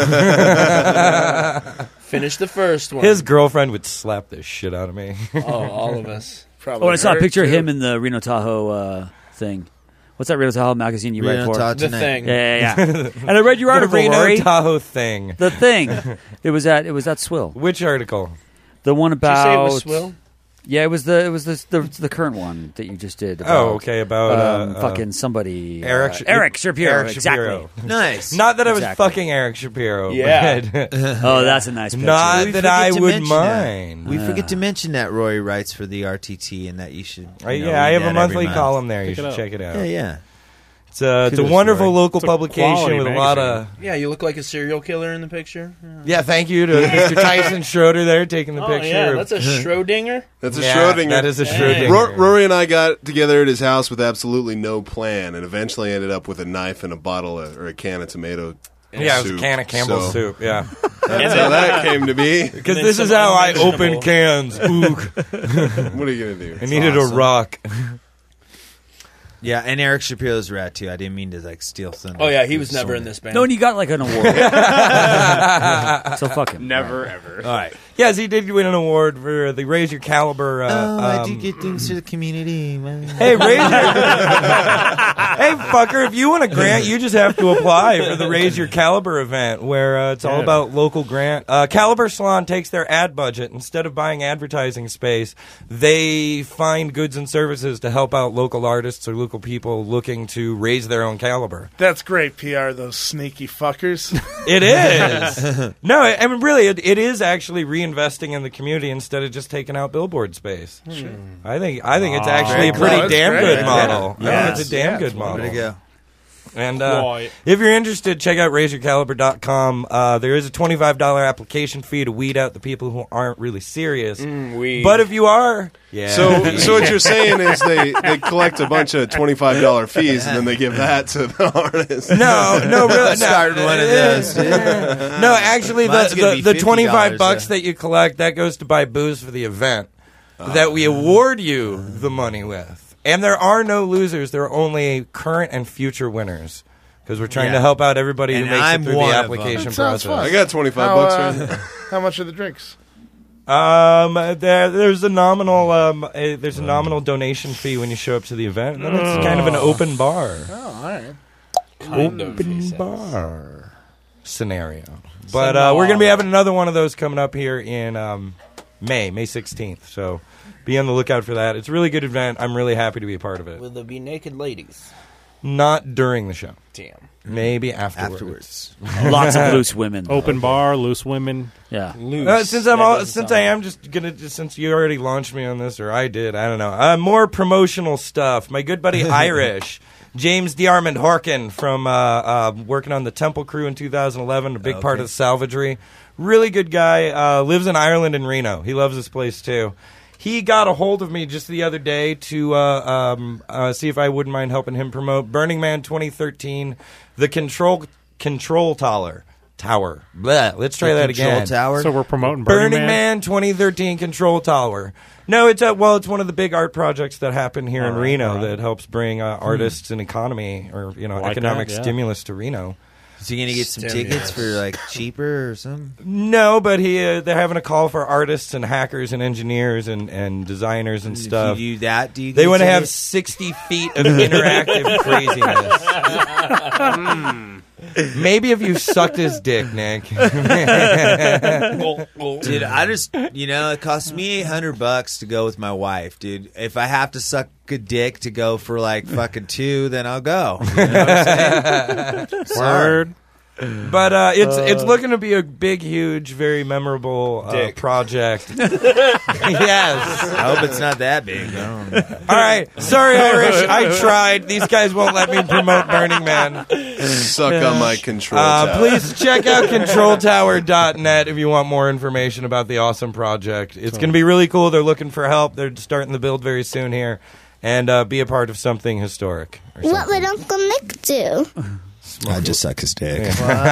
Finish the first one. His girlfriend would slap the shit out of me. Oh, all of us. probably Oh, and I saw a hurt, picture of too. him in the Reno Tahoe thing. What's that Reno Tahoe magazine you Reno write for? Tahoe The Tonight. thing. Yeah. And I read your The article, Reno Rory. Tahoe thing. The thing. It was at Swill. Which article? The one Did you about. say it was Swill? Yeah, it was the current one that you just did. About, Oh, okay, about, fucking somebody. Eric Shapiro. Eric Exactly. Shapiro. Nice. Not that I was Exactly. fucking Eric Shapiro. Yeah. but- Oh, that's a nice picture. Not We that forget I to would mention that. mind. We forget to mention that Rory writes for the RTT and that you should. Yeah, read I have that a monthly every month. column there. You Pick it should up. check it out. Yeah, yeah. It's a Kudos, wonderful Rory. local It's a publication quality with a lot magazine. of. Yeah, you look like a serial killer in the picture. Yeah, thank you to Mr. Tyson Schroeder there taking the Oh, picture. yeah, that's a Schrodinger. That's a Yeah, Schrodinger. that is a Hey. Schrodinger. Rory and I got together at his house with absolutely no plan, and eventually ended up with a knife and a bottle of, or a can of tomato. Yeah, it was soup. a can of Campbell's So, soup. Yeah, That's how that came to be. because then this is some how I unmentionable- open cans. Ook. What are you gonna do? I needed a rock. Yeah, and Eric Shapiro's rat too. I didn't mean to like steal thunder. Oh, yeah, he was never in this band. No, and you got like an award. So fuck him. Never, ever. All right. Yes, he did win an award for the Raise Your Caliber. I do get things to the community. Man. Hey, Raise Your... Hey, fucker, if you want a grant, you just have to apply for the Raise Your Caliber event where it's all about local grant. Caliber Salon takes their ad budget. Instead of buying advertising space, they find goods and services to help out local artists or local people looking to raise their own caliber. That's great PR, those sneaky fuckers. It is. No, I mean, really, it is actually reinvesting in the community instead of just taking out billboard space. I think it's actually a pretty That's damn great. good Yeah. model. Yeah. Yeah, it's a damn good Way model. to go. And Right. if you're interested, check out RaiseYourCaliber.com. There is a $25 application fee to weed out the people who aren't really serious. But if you are, So what you're saying is they collect a bunch of $25 fees and then they give that to the artist. No, really. No. Starting one of those, dude. No, actually, Mine's gonna the be $25 $50, that you collect, that goes to buy booze for the event that we award you the money with. And there are no losers. There are only current and future winners. Because we're trying to help out everybody who And makes I'm it through one the of them. application That sounds process. fun. I got 25 bucks right now. How much are the drinks? There's a nominal donation fee when you show up to the event. And then it's kind of an open bar. Oh, all right. Open bar scenario. But we're going to be having another one of those coming up here in May 16th. So be on the lookout for that. It's a really good event. I'm really happy to be a part of it. Will there be naked ladies? Not during the show. Damn. Maybe afterwards. Lots of loose women. Open bar, loose women. Yeah. Loose. Since That I am just gonna, since you already launched me on this, or I did, I don't know. More promotional stuff. My good buddy Irish, James DeArmond Horkin from working on the Temple Crew in 2011, a big part of the salvagery. Really good guy. Lives in Ireland and Reno. He loves this place too. He got a hold of me just the other day to see if I wouldn't mind helping him promote Burning Man 2013, the Control Tower. Blah. Let's try that again. Control Tower. So we're promoting Burning Man 2013 Control Tower. No, it's it's one of the big art projects that happen here in Reno that helps bring artists and economy or Like economic that, yeah. stimulus to Reno. Is he gonna get some tickets for like cheaper or something? No, but they're having a call for artists and hackers and engineers and designers and stuff. If you do that, do you? They get want to have tickets? 60 feet of interactive craziness. Maybe if you sucked his dick, Nick. Dude, I just it costs me $800 to go with my wife, dude. If I have to suck a dick to go for like fucking 2, then I'll go. You know what I'm saying? Sorry. Word. But it's looking to be a big, huge, very memorable project. Yes. I hope it's not that big. All right. Sorry, Irish. I tried. These guys won't let me promote Burning Man. Suck on my control tower. Please check out controltower.net if you want more information about the awesome project. It's going to be really cool. They're looking for help. They're starting the build very soon here. And be a part of something historic. What would Uncle Nick do? I just suck his dick.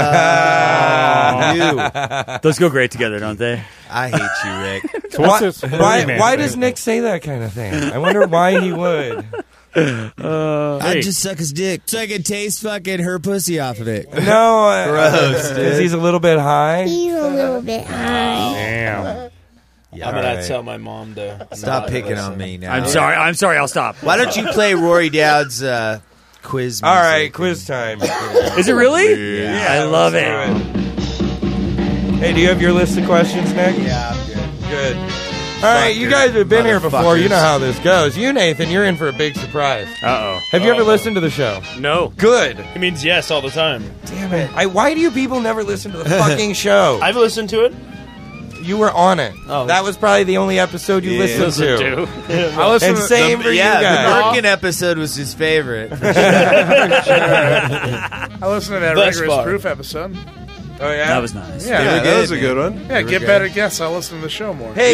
Those go great together, don't they? I hate you, Rick. So what's this why does Nick say that kind of thing? I wonder why he would. I just suck his dick so I can taste fucking her pussy off of it. No, Gross, because he's a little bit high. He's a little bit high. Damn. Yeah, I'm gonna right. tell my mom to Stop not picking listen. on me now. I'm sorry. I'll stop. Why don't you play Rory Dowd's quiz music? All right, quiz time. Is it really? Yeah. I love it. Hey, do you have your list of questions, Nick? Yeah, I'm good. Good. All right, you guys have been here before. You know Motherfuckers. how this goes. You, Nathan, you're in for a big surprise. Uh-oh. Have you ever listened to the show? No. Good. He means yes all the time. Damn it. Why do you people never listen to the fucking show? I've listened to it. You were on it. Oh. that was probably the only episode you listened to. I listened And to same for you Yeah, guys. the Birkin episode was his favorite. I listened to that Thus rigorous far. proof episode. Oh, yeah? That was nice. Yeah, Yeah, that was a good one. yeah. Get better guess. I listen to the show more. Hey,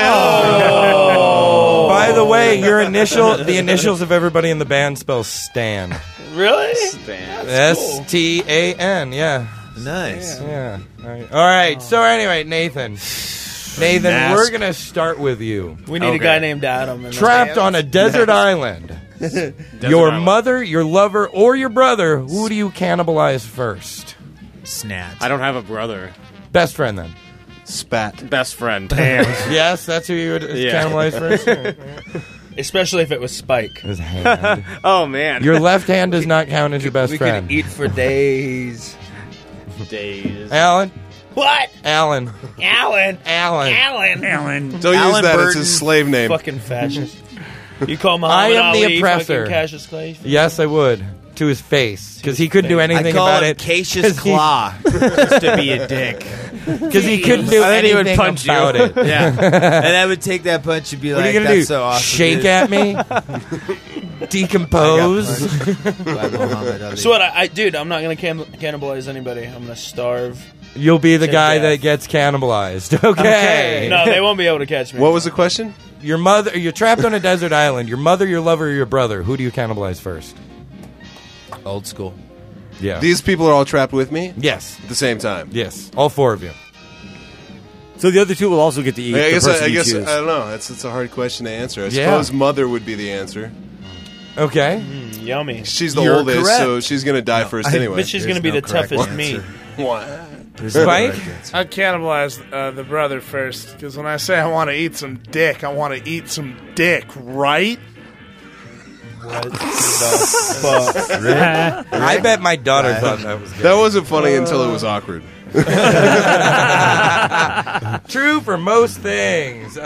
by the way, the initials of everybody in the band spell Stan. Really? S-T-A-N, yeah. Nice. Yeah. All right. So anyway, Nathan, we're going to start with you. We need a guy named Adam. Trapped on a desert island. Your mother, your lover, or your brother, who do you cannibalize first? Snatch. I don't have a brother. Best friend, then. Spat. Best friend. Damn. Yes, that's who you would cannibalize first? Especially if it was Spike. His hand. Oh, man. Your left hand does not count as your best We friend. could eat for days. Days. Alan? What? Alan. Alan. Alan. Don't Alan use that. Burton. It's his slave name. Fucking fascist. You call I Muhammad am the Ali oppressor. fucking Cassius Clay? Yes, I would. To his face. Because he couldn't do I anything call about him it. Cassius Claw, just to be a dick. Because he couldn't do I think he would anything punch you. about it. Yeah, and I would take that punch and be What are like, you going to "That's do? so awesome." Shake dude." at me? Decompose? By Muhammad Ali. So what? Dude, I'm not gonna cannibalize anybody. I'm gonna starve. You'll be the To guy death. that gets cannibalized. Okay. No, they won't be able to catch me. What was the question? Your mother, you're trapped on a desert island. Your mother, your lover, or your brother. Who do you cannibalize first? Old school. Yeah. These people are all trapped with me Yes. at the same time. Yes. All four of you. So the other two will also get to eat I the guess, person I, you guess choose. I don't know. It's a hard question to answer. I Yeah. suppose mother would be the answer. Okay. Yummy. She's the You're oldest, correct. so she's going to die first anyway. But she's gonna be no the correct toughest answer. meat. What? There's no Spike? correct answer. I'd cannibalize the brother first, because when I say I want to eat some dick, I want to eat some dick, right? What the fuck? I bet my daughter thought that was good. That wasn't funny until it was awkward. True for most things.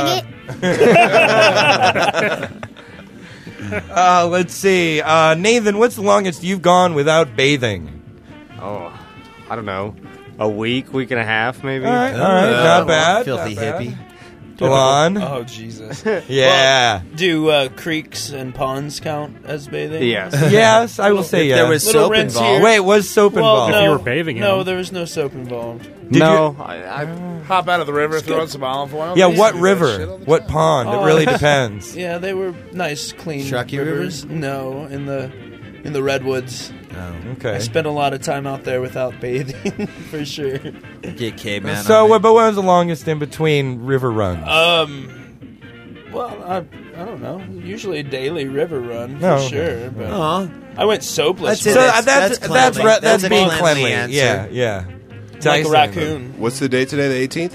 Let's see. Nathan, what's the longest you've gone without bathing? Oh, I don't know. A week and a half, maybe. All right, not bad. Filthy not bad. hippie. Alon? Oh Jesus! Yeah. Well, do creeks and ponds count as bathing? Yes. Yes, I will say If yes. there was Little soap rinse involved. here. Wait, was soap involved? no, you were bathing in No, them. there was no soap involved. No. Hop out of the river, throw in some olive oil. Yeah, They used what to do that shit river? all the What time. pond? It Oh. really depends. Yeah, they were nice, clean Truckee River? rivers. No, in the redwoods. Oh. Okay. I spent a lot of time out there without bathing, for sure. Get caveman. So, on but when was the longest in between river runs? Well, I don't know. Usually a daily river run for Oh, okay. sure. But Aw. I went soapless. That's it. So once. That's cleanly. that's That's a being cleanly cleanly. answer. Yeah, yeah. like a Tyson. raccoon. What's the date today? The 18th?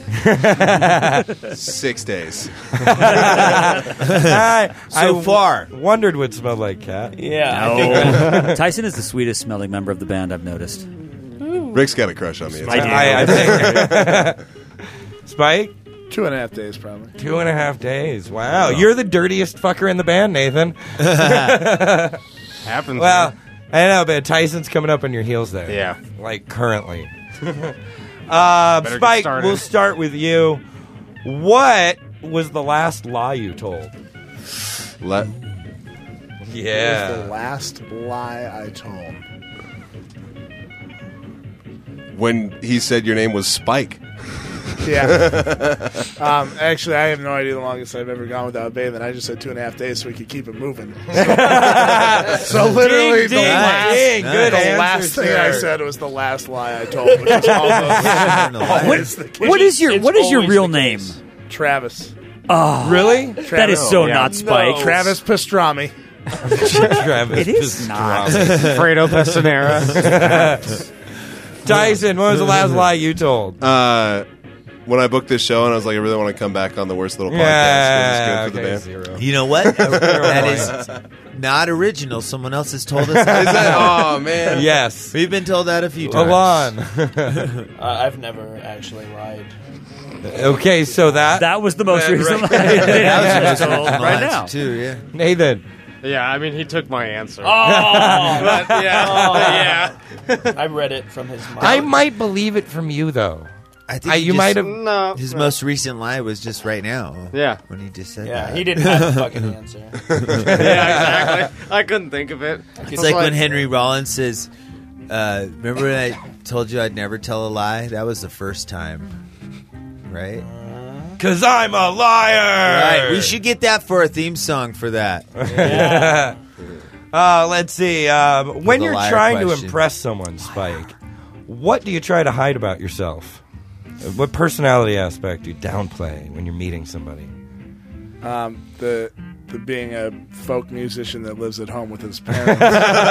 6 days. So far. Wondered what smelled like cat. Yeah, I think Tyson is the sweetest smelling member of the band, I've noticed. Rick's got a crush on me. It's I think. Spike? 2.5 days, probably. 2.5 days. Wow. You're the dirtiest fucker in the band, Nathan. Happens. Well, I know, but Tyson's coming up on your heels there. Yeah. like currently. get Spike, started. we'll start with you. What was the last lie you told? What was Yeah. the last lie I told? When he said your name was Spike. Yeah. Actually, I have no idea the longest I've ever gone without bathing. I just said 2.5 days so we could keep it moving. So literally, Ding, ding, good the answer, last thing sir. I said was the last lie I told. Which is almost What is your real name? Travis. Oh, really? That is so not Spike. Travis Pastrami. Travis It is not. Fredo Pestanera. Tyson, what was the last lie you told? When I booked this show and I was like, I really want to come back on the Worst Little Podcast. Yeah, It was good for the okay, band. zero. You know what? That is not original. Someone else has told us that. Is that? Oh, man. Yes. We've been told that a few times. Alon. I've never actually lied. Okay, so that was the most Right. recent lie That was told right now. too, yeah. Nathan. Yeah, I mean, he took my answer. Oh, But, yeah. I read it from his mouth. I might believe it from you, though. I think you might have. No. His most recent lie was just right now. Yeah. When he just said Yeah, that. he didn't have the fucking answer. Yeah, exactly. I couldn't think of it. It's like when Henry Rollins says, remember when I told you I'd never tell a lie? That was the first time. Right? Because I'm a liar. Right. We should get that for a theme song for that. Yeah. Let's see. When the you're liar trying to question. impress someone, Spike, what do you try to hide about yourself? What personality aspect do you downplay when you're meeting somebody? The being a folk musician that lives at home with his parents.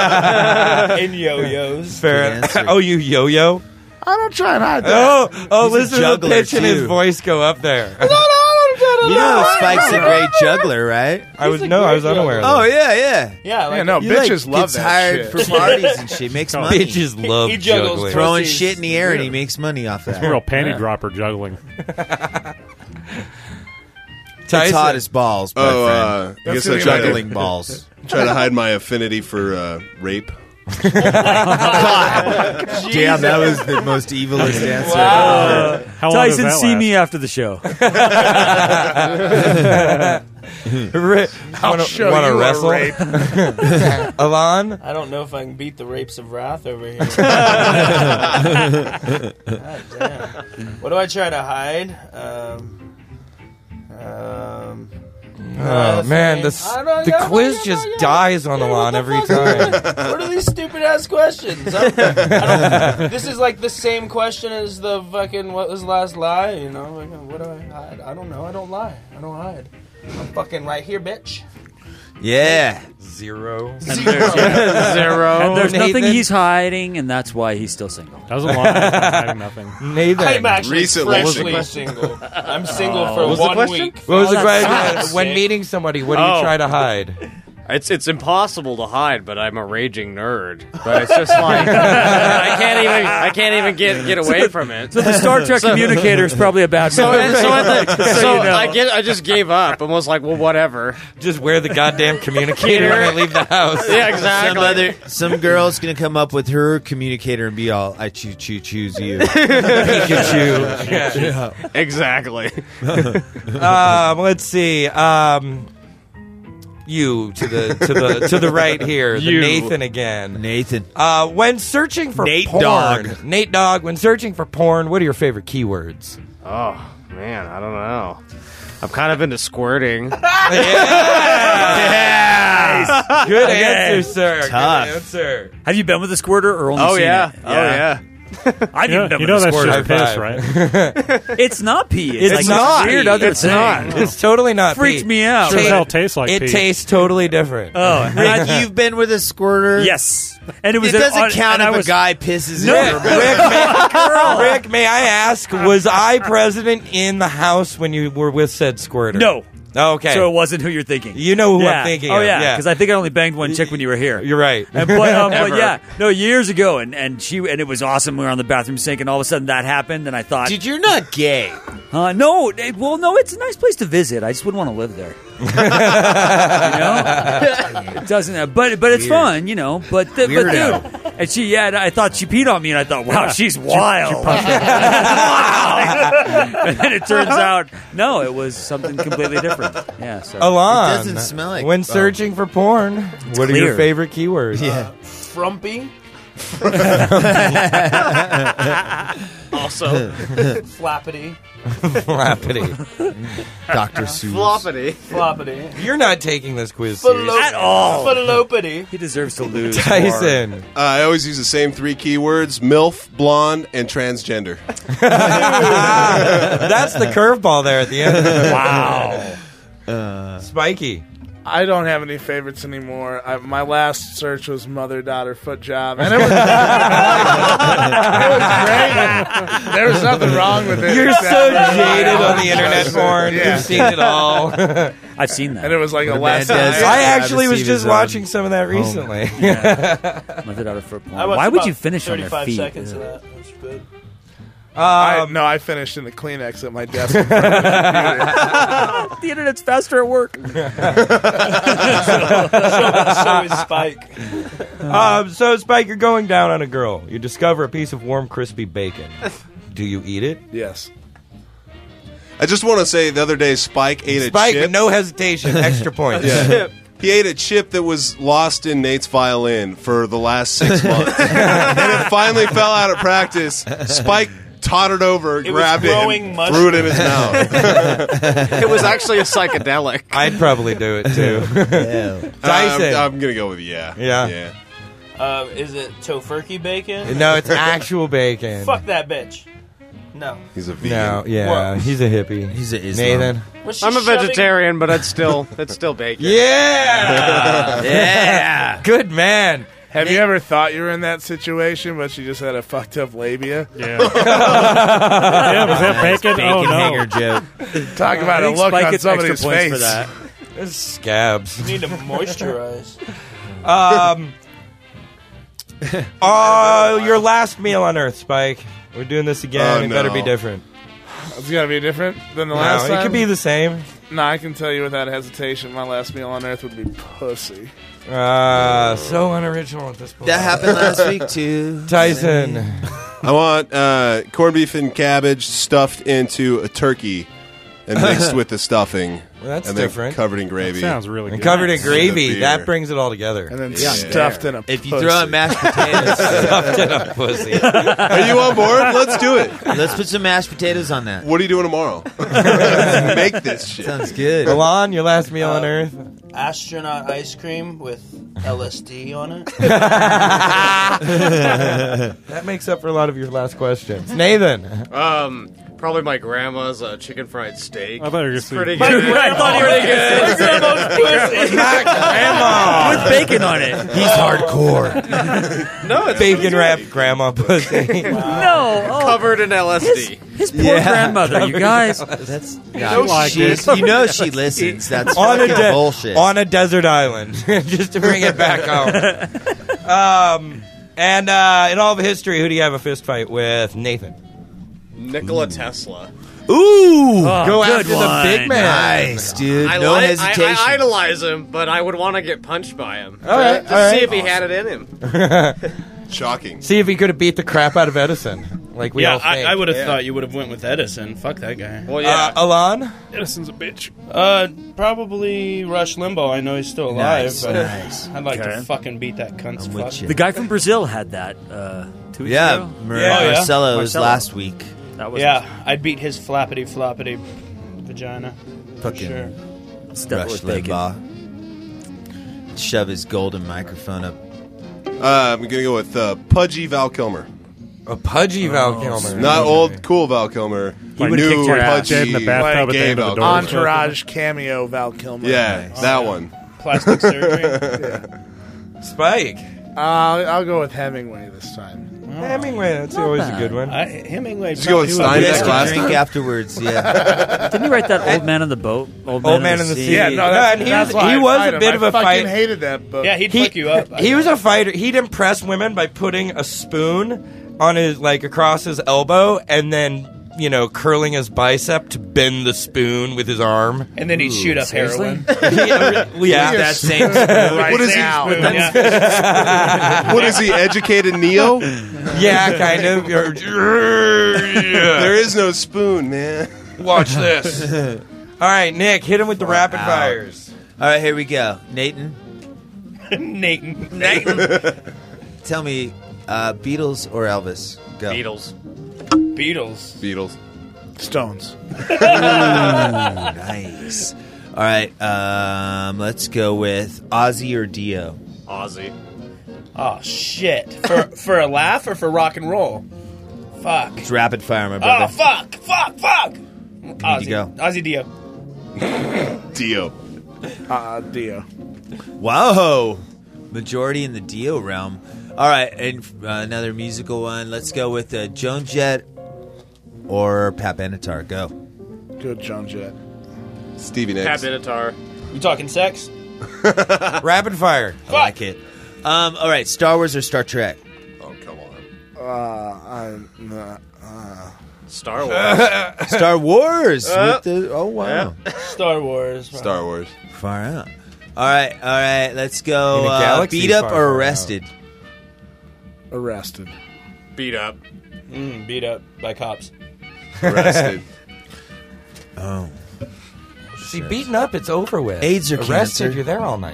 In yo-yos. Fair. Oh, you yo-yo? I don't try and hide that. Oh, He's a listen to the juggler, pitch in his too. voice go up there. You know Spike's a great juggler, right? I was unaware of that. Oh, yeah. Yeah, like, Yeah, no, You, bitches like, love gets that hired shit. for parties and shit. Makes money. Bitches love he juggles juggling. Throwing pussies. shit in the air and he makes money off that. Real panty dropper juggling. It's hot as balls, my friend. I guess I Juggling balls. try to hide my affinity for rape. Damn, that was the most evilest answer. Wow. How long does Tyson, that see last? me after the show. I'll show wanna you wrestle? a rape. Alon? I don't know if I can beat the rapes of wrath over here. God damn. What do I try to hide? Oh, man, I the quiz just dies on Alon every time. What are these stupid ass questions? This is like the same question as the fucking what was the last lie? You know, like, what do I hide? I don't know. I don't lie. I don't hide. I'm fucking right here, bitch. Yeah. Zero. And there's nothing Nathan? he's hiding, and that's why he's still single. Doesn't lie. Hiding nothing. Nathan. I'm actually Recently freshly single. I'm single for was the 1 question? week. What was the that's question? When sick. meeting somebody, what do you Oh. try to hide? It's impossible to hide, but I'm a raging nerd. But it's just like I can't even get away from it. So the Star Trek communicator is probably a bad So man. I just gave up and was like, well, whatever. Just wear the goddamn communicator when I leave the house. Yeah, exactly. Some girl's gonna come up with her communicator and be all, I choose you. Pikachu. Yeah. Exactly. Let's see. You to the right here, the You. Nathan again. Nathan. When searching for Nate porn, Dogg. Nate Dogg. When searching for porn, what are your favorite keywords? Oh man, I don't know. I'm kind of into squirting. Yes. Good answer, sir. Tough. Good answer. Have you been with a squirter or only Oh seen yeah. it? Oh yeah. I've even been You with know a that's squirter. just piss, High right? It's not pee. It's, It's like not. a weird other It's thing. not. It's totally not. Freaked pee. me out. Sure as hell tastes like It pee. tastes totally different. Oh, and I- You've been with a squirter? yes. And it was It doesn't on- count and I if was, a guy pisses No. in your mouth. Rick, may I ask, was I present in the house when you were with said squirter? No. Okay. So it wasn't who you're thinking. You know who yeah. I'm thinking Oh of. yeah, Yeah. because I think I only banged one chick when you were here. You're right. But yeah, no, years ago, and it was awesome. We were on the bathroom sink, and all of a sudden that happened, and I thought, Dude, you're not gay. no, it's a nice place to visit. I just wouldn't want to live there. You know, doesn't. But it's Weird. fun, you know. But dude, and she I thought she peed on me, and I thought, wow, she's wild. Wow. And then it turns out, no, it was something completely different. Yeah. So Alon, It doesn't smell like when bone. searching for porn, what are your clear. favorite keywords? Yeah. Frumpy. Also, Flappity. Flappity. Dr. Seuss. floppity. Floppity. You're not taking this quiz seriously. at all. Fallopity. He deserves to lose. Tyson. I always use the same 3 keywords: MILF, blonde, and transgender. That's the curveball there at the end. Wow. Spiky. I don't have any favorites anymore. My last search was mother-daughter foot job, and it was, it was great. There was nothing wrong with it. You're so except- jaded on the internet porn. Yeah. You've seen it all. I've seen that. And it was like a man lesson. does- I actually was Receive just his watching own some of that home. recently. Mother-daughter foot porn. I watched Why would about you finish on their 35 feet? seconds of that. That was good. No, I finished in the Kleenex at my desk. in front of the The internet's faster at work. So is Spike. So, Spike, you're going down on a girl. You discover a piece of warm, crispy bacon. Do you eat it? computer. Yes. I just want to say the other day Spike ate Spike, a chip. with no hesitation, extra points. Yeah. He ate a chip that was lost in Nate's violin for the last 6 months. And it finally fell out of practice. Spike tottered over, It was grabbed it, growing and mushroom. threw it in his mouth. It was actually a psychedelic. I'd probably do it, too. Tyson. I'm going to go with yeah. Yeah. Is it tofurkey bacon? No, it's actual bacon. Fuck that bitch. No. He's a vegan. No, yeah, What? he's a hippie. He's a Islam. Nathan. Was she I'm a shoving- vegetarian, but it's still bacon. Yeah! Yeah. Good man. Have you ever thought you were in that situation, but you just had a fucked up labia? Yeah. Yeah, was that bacon? Bacon Oh, no. hanger joke. Talk about I a think look Spike on gets somebody's extra points face. for that. There's scabs. You need to moisturize. Your last meal on Earth, Spike. We're doing this again. Oh, It better be no. different. It's got to be different than the No, last time? it could be the same. No, I can tell you without hesitation, my last meal on earth would be pussy. So unoriginal at this point. That happened last week, too. Tyson. I want corned beef and cabbage stuffed into a turkey and mixed with the stuffing. Well, that's and then different. covered in gravy. Sounds really And good. covered in With gravy. the beer. That brings it all together. And then Yeah. stuffed in a If you pussy. throw in mashed potatoes, Stuffed in a pussy. Are you on board? Let's do it. let's put some mashed potatoes on that. What are you doing tomorrow? Let's make this shit. Sounds good. Milan, your last meal on Earth? Astronaut ice cream with LSD on it. That makes up for a lot of your last questions. Nathan. Probably my grandma's chicken fried steak. I thought you were It's gonna pretty say- good. I thought you were Pussy. Grandma. With bacon on it. He's hardcore. No, it's Bacon wrapped grandma pussy. No. Oh, covered in LSD. his poor grandmother, you guys. That's You know she listens. That's on a fucking bullshit. on a desert island, just to bring it back home. And in all of history, who do you have a fist fight with? Nathan. Nikola Tesla. Ooh, Oh, go good after one. the big man. Nice, dude. I No like- hesitation. I idolize him, but I would want to get punched by him. All right, to all right. see if he had it in him. Shocking. See if he could have beat the crap out of Edison, like we all think. I would have thought you would have went with Edison. Fuck that guy. Well, yeah. Alon? Edison's a bitch. Probably Rush Limbaugh. I know he's still alive, Nice, but nice. I'd like Okay. to fucking beat that cunt's I'm with fuck. you. The guy from Brazil had that 2 weeks Yeah, ago. Marcelo was Marcelo. last week. That was Yeah, I'd beat his flappity floppity vagina. For Fucking sure. stuff Rush with bacon. Limbaugh. Shove his golden microphone up. I'm going to go with Pudgy Val Kilmer. A pudgy Val Kilmer. Not old, cool Al Kilmer. He would've kicked your ass dead in the bathtub at the gay end of Val the Kilmer. Entourage cameo Val Kilmer. Yeah, that one. Plastic surgery. Spike. I'll go with Hemingway this time. Hemingway, that's always a good one. Hemingway. Did you go with He has Steinbeck to last drink time? afterwards, yeah. Didn't you write that Old Man on the Boat? Old Man in the Sea. Yeah, no, that's, and he that's was, why he I was fight a him. bit of I a fucking fight. hated that book. Yeah, he'd fuck you up. He was a fighter. He'd impress women by putting a spoon on his across his elbow and then curling his bicep to bend the spoon with his arm. And then he'd shoot up heroin. Yeah, that same. What is he? What is he? Educated Neo? Yeah, kind of. There is no spoon, man. Watch this. All right, Nick, hit him with the rapid fires. All right, here we go. Nathan. Nathan. Tell me, Beatles or Elvis? Go. Beatles. Beatles. Stones. Ooh, nice. All right, let's go with Ozzy or Dio. Ozzy. Oh shit! For a laugh or for rock and roll? Fuck. It's rapid fire, my brother. Oh fuck! Need to go. Ozzy Dio. Dio. Dio. Whoa! Majority in the Dio realm. All right, and another musical one. Let's go with Joan Jett or Pat Benatar. Go. Good Joan Jett. Stevie Nicks. Pat Benatar. You talking sex? Rapid fire. I like it. All right, Star Wars or Star Trek? Oh, come on. Star Wars. Star Wars. Oh, wow. Yeah. Star Wars. Star Wars. Far out. All right. Let's go. In a galaxy Beat Up far, or far Arrested? Arrested. Beat up. Beat up by cops. Arrested. Oh. See, beaten up, it's over with. AIDS or Arrested, cancer? you're there all night.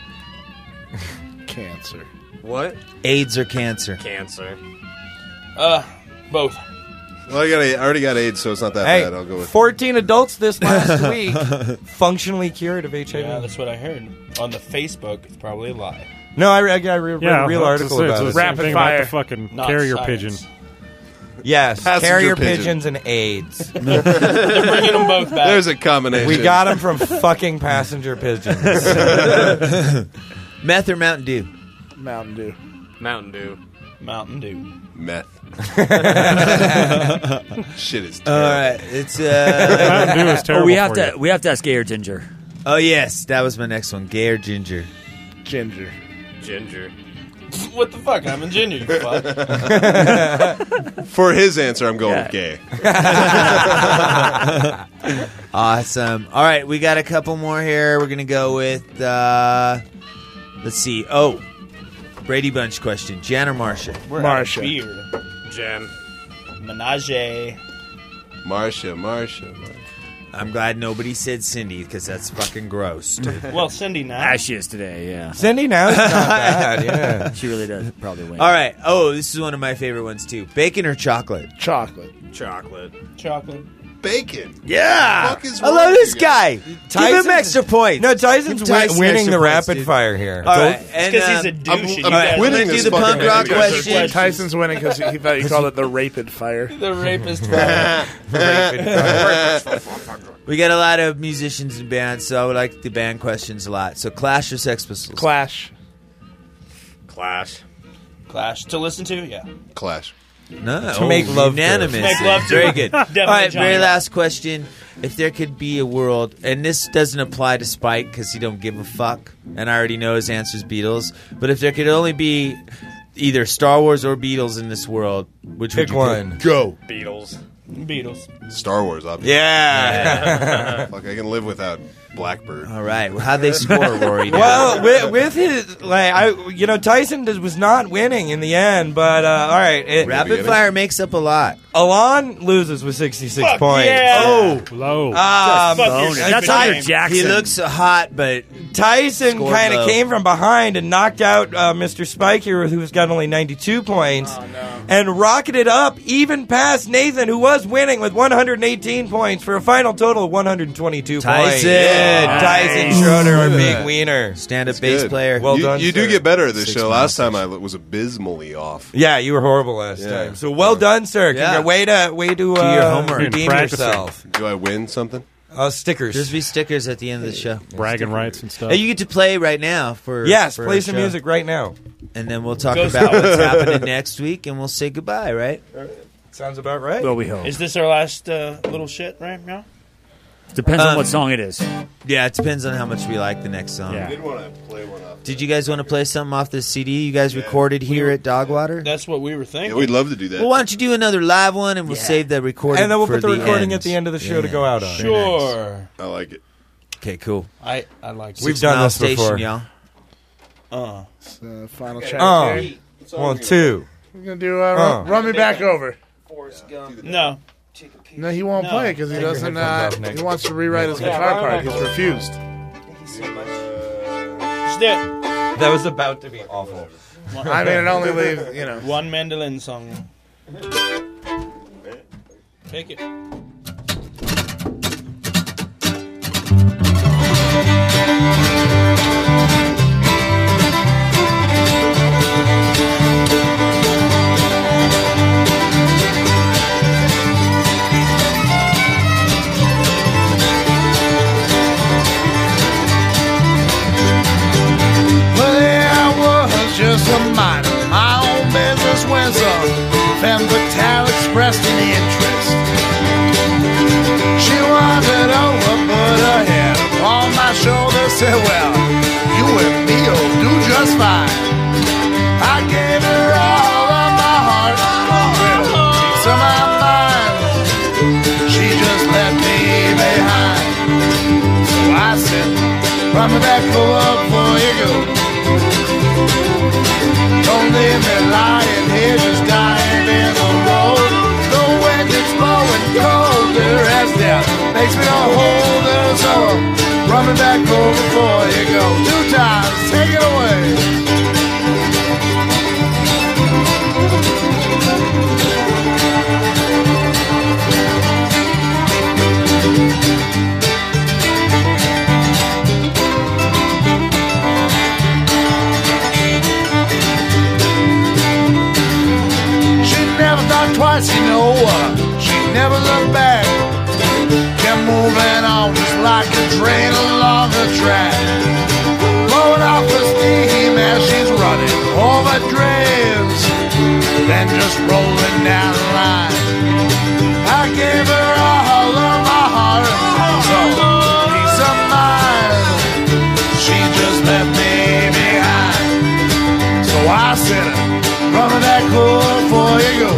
Cancer. What? AIDS or cancer? Cancer. Both. Well, I already got AIDS, so it's not that Hey, bad. I'll go with 14 adults this last week functionally cured of HIV. Yeah, that's what I heard on the Facebook. It's probably a lie. No, I read a real article about it. Rapid fire. About the fucking Not carrier science. pigeon. Yes, Passenger carrier pigeon. pigeons and AIDS. They're bringing them both back. There's a combination. We got them from fucking passenger pigeons. Meth or Mountain Dew? Mountain Dew. Mountain Dew. Mountain Dew. meth. Shit is All terrible. right, it's Mountain Dew is terrible we have for to you. we have to ask Gay or Ginger. Oh yes, that was my next one. Gay or ginger? Ginger. Ginger. What the fuck? I'm a ginger, you fuck. For his answer, I'm going with gay. Awesome. All right, we got a couple more here. We're gonna go with let's see. Oh, Brady Bunch question: Jan or Marsha? Marsha. Beer. Jen. Menage. Marsha. I'm glad nobody said Cindy because that's fucking gross, dude. Well, Cindy now. As she is today, yeah. Cindy now is not bad, yeah. She really does probably win. All right. Oh, this is one of my favorite ones too. Bacon or chocolate? Chocolate. Chocolate. Chocolate. Bacon. Yeah. What the fuck is I wrong love with this you guy. Give him extra points. No, Tyson's Give Tyson winning extra the points, rapid dude. fire here. All right, It's because he's a douche. and I'm you guys- quitting We're gonna this do the fucking punk rock thing. question. Tyson's winning because he thought you called it the rapid fire. The rapist fire. We got a lot of musicians in bands, so I would like the band questions a lot. So Clash or Sex Pistols? Clash. Clash. Clash. To listen to? Yeah. Clash. No. To make love to. Unanimous. Make love to. Very good. All Definitely right, Johnny very Rock. last question. If there could be a world, and this doesn't apply to Spike because he don't give a fuck, and I already know his answer is Beatles, but if there could only be either Star Wars or Beatles in this world, which Pick would you one. pick? Go. Beatles. Beatles. Star Wars, obviously. Yeah. Fuck, I can live without Blackbird. All right. Well, how'd they score, Rory? Well, with his Tyson was not winning in the end, but all right. Rapid fire makes up a lot. Alon loses with 66 Fuck points. yeah. Oh, Low. Fuck your bonus. stupid That's name. under Jackson. he looks hot, but Tyson Scored kind low. of came from behind and knocked out Mr. Spike here, who's got only 92 points, and rocketed up even past Nathan, who was winning with 118 points for a final total of 122 Tyson. points. Tyson Schroeder, our big wiener. stand-up bass Good. player. Well you done, you do sir. get better at this 6 show. miles Last time I was abysmally off. Yeah, you were horrible last Yeah. time. So well done, sir. Yeah. Way to your homework. redeem Practicing. yourself. Do I win something? Stickers. There's be stickers at the end of the show. Bragging rights and stuff. Hey, you get to play right now for Yes, for play our some show. music right now. and then we'll talk Ghost about what's happening next week, and we'll say goodbye. Right? Sounds about right. Well, we hope. Is this our last little shit right now? Depends on what song it is. Yeah, it depends on how much we like the next song. Yeah. I did want to play one off. Did you guys want to play something off the CD you guys recorded here at Dogwater? That's what we were thinking. Yeah, we'd love to do that. Well, why don't you do another live one and we'll save the recording And then we'll for put the recording end. at the end of the show to go out on. Sure. I like it. Okay, cool. I like it. We've done this Station, before. y'all. Final track. Here. 1, 2. We're gonna do Run Me Back Over. No. No, he won't play it because he Take your doesn't. headphones off, Nick. He wants to rewrite his guitar part. He's refused. That was about to be awful. I mean, it only leaves one mandolin song. Take it. Just a mind of my own business when some femme fatale expressed an interest. She wandered over, put her head upon my shoulder, said, well, you and me'll do just fine. I gave her all of my heart, little piece of my mind. She just left me behind. So I said, run me back over before you go. Don't leave me lying here, just dying in the road. The wind is blowing colder as death makes me no holder. So run me back over before you go. 2 times, take it away. Twice, she never looked back. Kept moving on just like a train along the track. Blowing off the steam as she's running over dreams, then just rolling down the line. I gave her all of my heart, so peace of mind. She just left me behind. So I said, run me that cool before you go.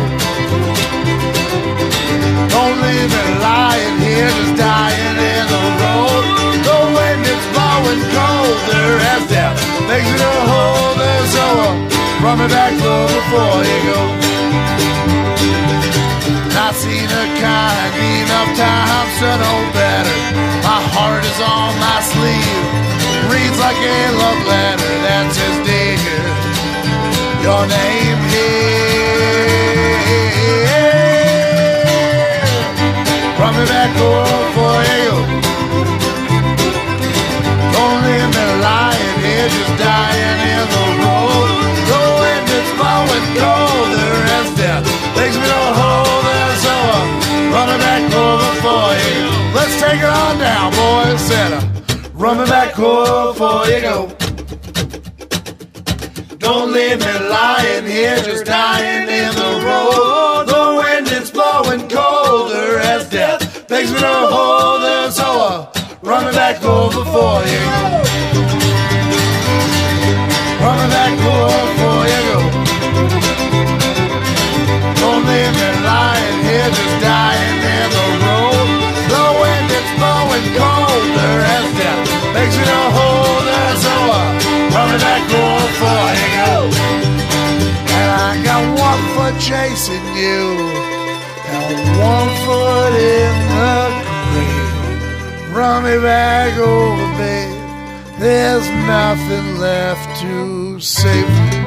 Don't leave me lying here, just dying in the road. The wind is blowing colder as death makes me no holder. So run me back low before you go. Not seen her kind enough times to know better. My heart is on my sleeve, reads like a love letter that says, dear, your name here. Run me back over for you. Don't leave me lying here, just dying in the road. The wind is blowing colder as death makes me no holder. So run me back over for you. Let's take it on down, boys. Said, run me back over for you go. Don't leave me lying here, just dying in the road. The wind is blowing colder as death makes me no holder. So run me back over for you. Run me back over for you. Don't leave me lying here, just dying in the road. The wind is blowing colder as death makes me no holder. So run me back over for you. And I got 1 foot chasing you and 1 foot in the grave. Run me back over, babe. There's nothing left to say.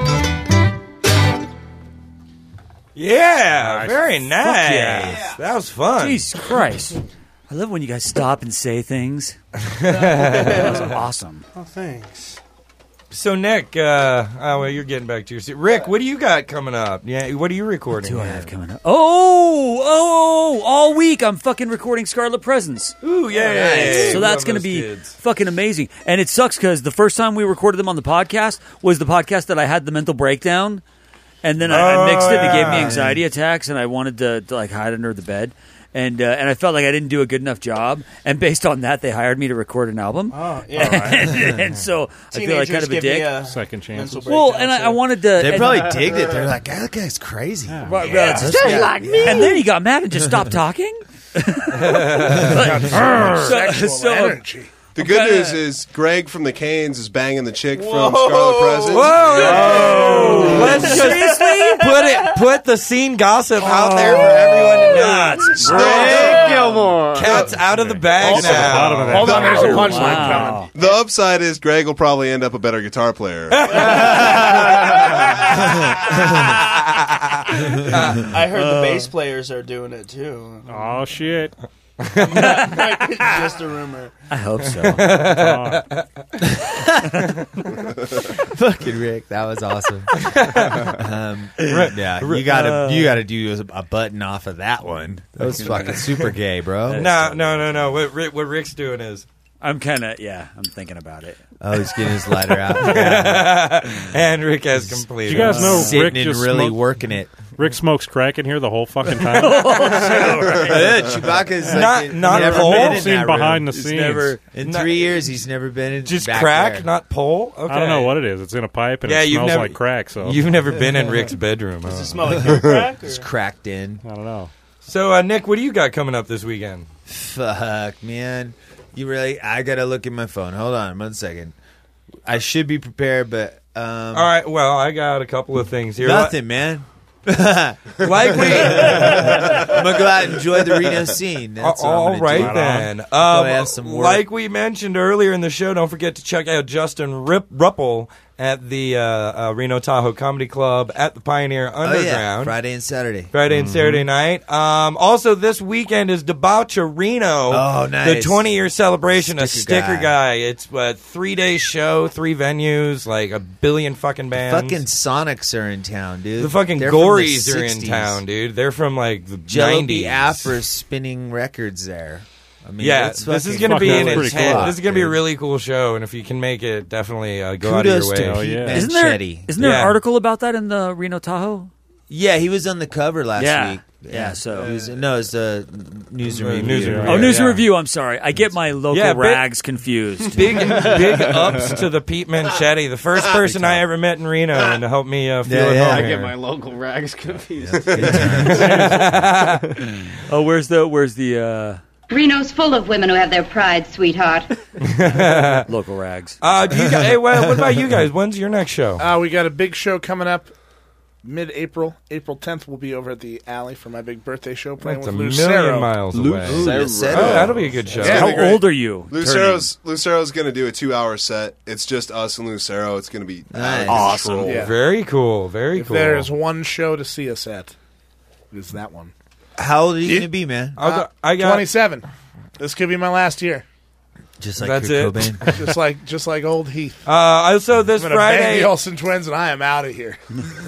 Yeah, very nice. Fuck yeah. That was fun. Jesus Christ. I love when you guys stop and say things. That was awesome. Oh, thanks. So, Nick, well, you're getting back to your seat. Rick, what do you got coming up? Yeah, what are you recording? What do I have coming up? Oh, all week I'm fucking recording Scarlet Presence. Ooh, yeah. So that's going to be fucking amazing. And it sucks because the first time we recorded them on the podcast was the podcast that I had the mental breakdown. And then I mixed it and it gave me anxiety attacks and I wanted to like hide under the bed. and I felt like I didn't do a good enough job. And based on that, they hired me to record an album. Oh, yeah. and so I feel like kind of a dick. Second chance. Well, and I wanted to. They probably digged it. They're like, that guy's crazy. Right, Yeah. just like me. And then he got mad and just stopped talking. Sexual energy. The good news is Greg from the Canes is banging the chick from Scarlet Presence. Whoa! Let's just put the scene gossip out there for everyone to know. Greg Gilmore. Cat's out of the bag now. Hold on, there's a punchline coming. The upside is Greg will probably end up a better guitar player. I heard the bass players are doing it too. Oh shit! Just a rumor. I hope so. Fucking Rick, that was awesome. Yeah, you gotta do a button off of that one. That was fucking super gay, bro. No. What Rick's doing is. I'm thinking about it. Oh, he's getting his lighter out. And Rick has completed. You guys know sitting Rick and just really working it. Rick smokes crack in here the whole fucking time. Chewbacca's like, not never pole? been in Seen that behind room. the scenes. In 3 years, he's never been in. Just back crack, there. not pole. Okay. I don't know what it is. It's in a pipe and it smells like crack. So you've never been in Rick's bedroom. Does it smell like your crack? It's cracked in. I don't know. So, Nick, what do you got coming up this weekend? Fuck, man. I gotta look at my phone. Hold on 1 second. I should be prepared, but all right. Well, I got a couple of things here. Nothing, man. Like I'm gonna go out and enjoy the Reno scene. That's what I'm all gonna right do. then. Go have some work. Like we mentioned earlier in the show, don't forget to check out Justin Ruppel at the Reno Tahoe Comedy Club at the Pioneer Underground. Oh, yeah. Friday and Saturday. And Saturday night. Also, this weekend is Debaucherino. Oh, nice. The 20-year celebration of Sticker Sticker Guy. It's a 3-day show, 3 venues, like a billion fucking bands. Fucking Sonics are in town, dude. The fucking They're from Gories the are in 60s. town, dude. They're from like the Jello 90s. Biafra spinning records there. I mean, Yeah, it's this is fucking- going to be an pretty intense. cool. This is going to be a dude. really cool show, and if you can make it, definitely go out of Kudos your way. to Oh, Pete yeah. Isn't Manchetti. there Yeah. an article about that in the Reno Tahoe? Yeah, he was on the cover last week. Yeah, so It was, no, it's the news and review. News and Review. Oh, news and Yeah. review. I'm sorry. I get my local Yeah, big- rags confused. Big ups to the Pete Manchetti, the first person I ever met in Reno, and to help me feel at home I here. get my local rags confused. Oh, where's the Reno's full of women who have their pride, sweetheart. local rags? Do you guys, hey, well, what about you guys? When's your next show? We got a big show coming up mid-April. April 10th, we'll be over at the Alley for my big birthday show playing That's a with million Lucero. miles away. Lucero. Oh, that'll be a good show. Yeah, How it'll be great. old are you? Lucero's going to do a 2-hour set. It's just us and Lucero. It's going to be Nice. awesome. Yeah. Very cool. Very If cool. there is one show to see us at, it is that one. How old are you going to be, man? I got 27. This could be my last year. Just like That's Kurt it. Cobain. just like old Heath. So this I'm gonna bang Friday, the Olsen twins, and I am out of here.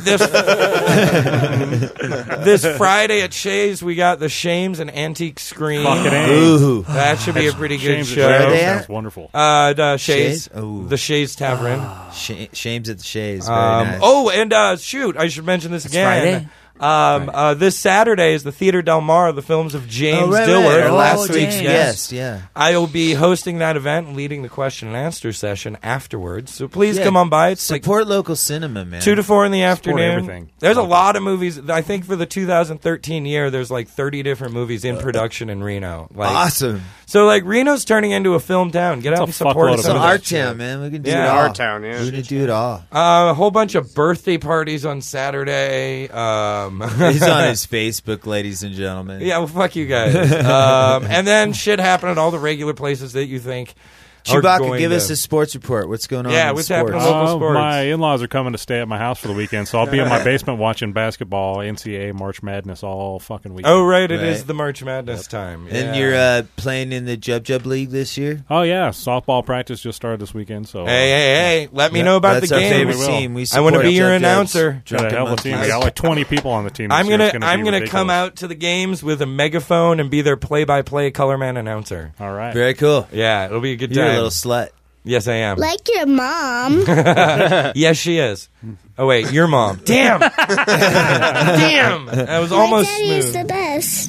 this Friday at Shays, we got the Shames and Antique Screen. Fucking A. Ooh. That should be a pretty good Shames at show. Where are Shays they sounds at? wonderful. The Shays, Ooh. the Shays Tavern. Shames at the Shays. Very nice. Oh, and shoot, I should mention this again. Friday? This Saturday is the Theater Del Mar, the films of James Oh, right, Dilworth, right. last Oh, week's James. guest. Yes, yeah. I will be hosting that event and leading the question and answer session afterwards. So please Yeah, come on by. It's like Support local cinema, man. 2 to 4 in the afternoon. everything. There's a lot of movies. I think for the 2013 year, there's like 30 different movies in production in Reno. Like, Awesome. So like Reno's turning into a film town. Get out and support fuckload it. of It's an Some art town, man. We can do Yeah. it all. Our town, yeah. We can do it all. A whole bunch of birthday parties on Saturday. He's on his Facebook, ladies and gentlemen. Yeah, well, fuck you guys. And then shit happened at all the regular places that you think are Chewbacca, going give to- us a sports report. What's going on? Yeah, in what's sports? happening? Local sports. My in-laws are coming to stay at my house for the weekend, so I'll be in my basement watching basketball, NCAA, March Madness all fucking weekend. Oh, right, it is Right. the March Madness time. And Yeah. you're playing in the Jub Jub League this year? Oh, yeah. Softball practice just started this weekend. So Hey, let me know about That's the our game. favorite We will. team. We I want to support be your Jub Jubs. announcer. got a Drunken hell of a team. We Monkeys. got like 20 people on the team. I'm this year. gonna It's be come ridiculous. out to the games with a megaphone and be their play-by-play colorman announcer. All right. Very cool. Yeah, it'll be a good You're time. a little slut. Yes, I am. Like your mom. Yes, she is. Oh wait, your mom. Damn. Damn. That was My almost daddy is smooth. the best.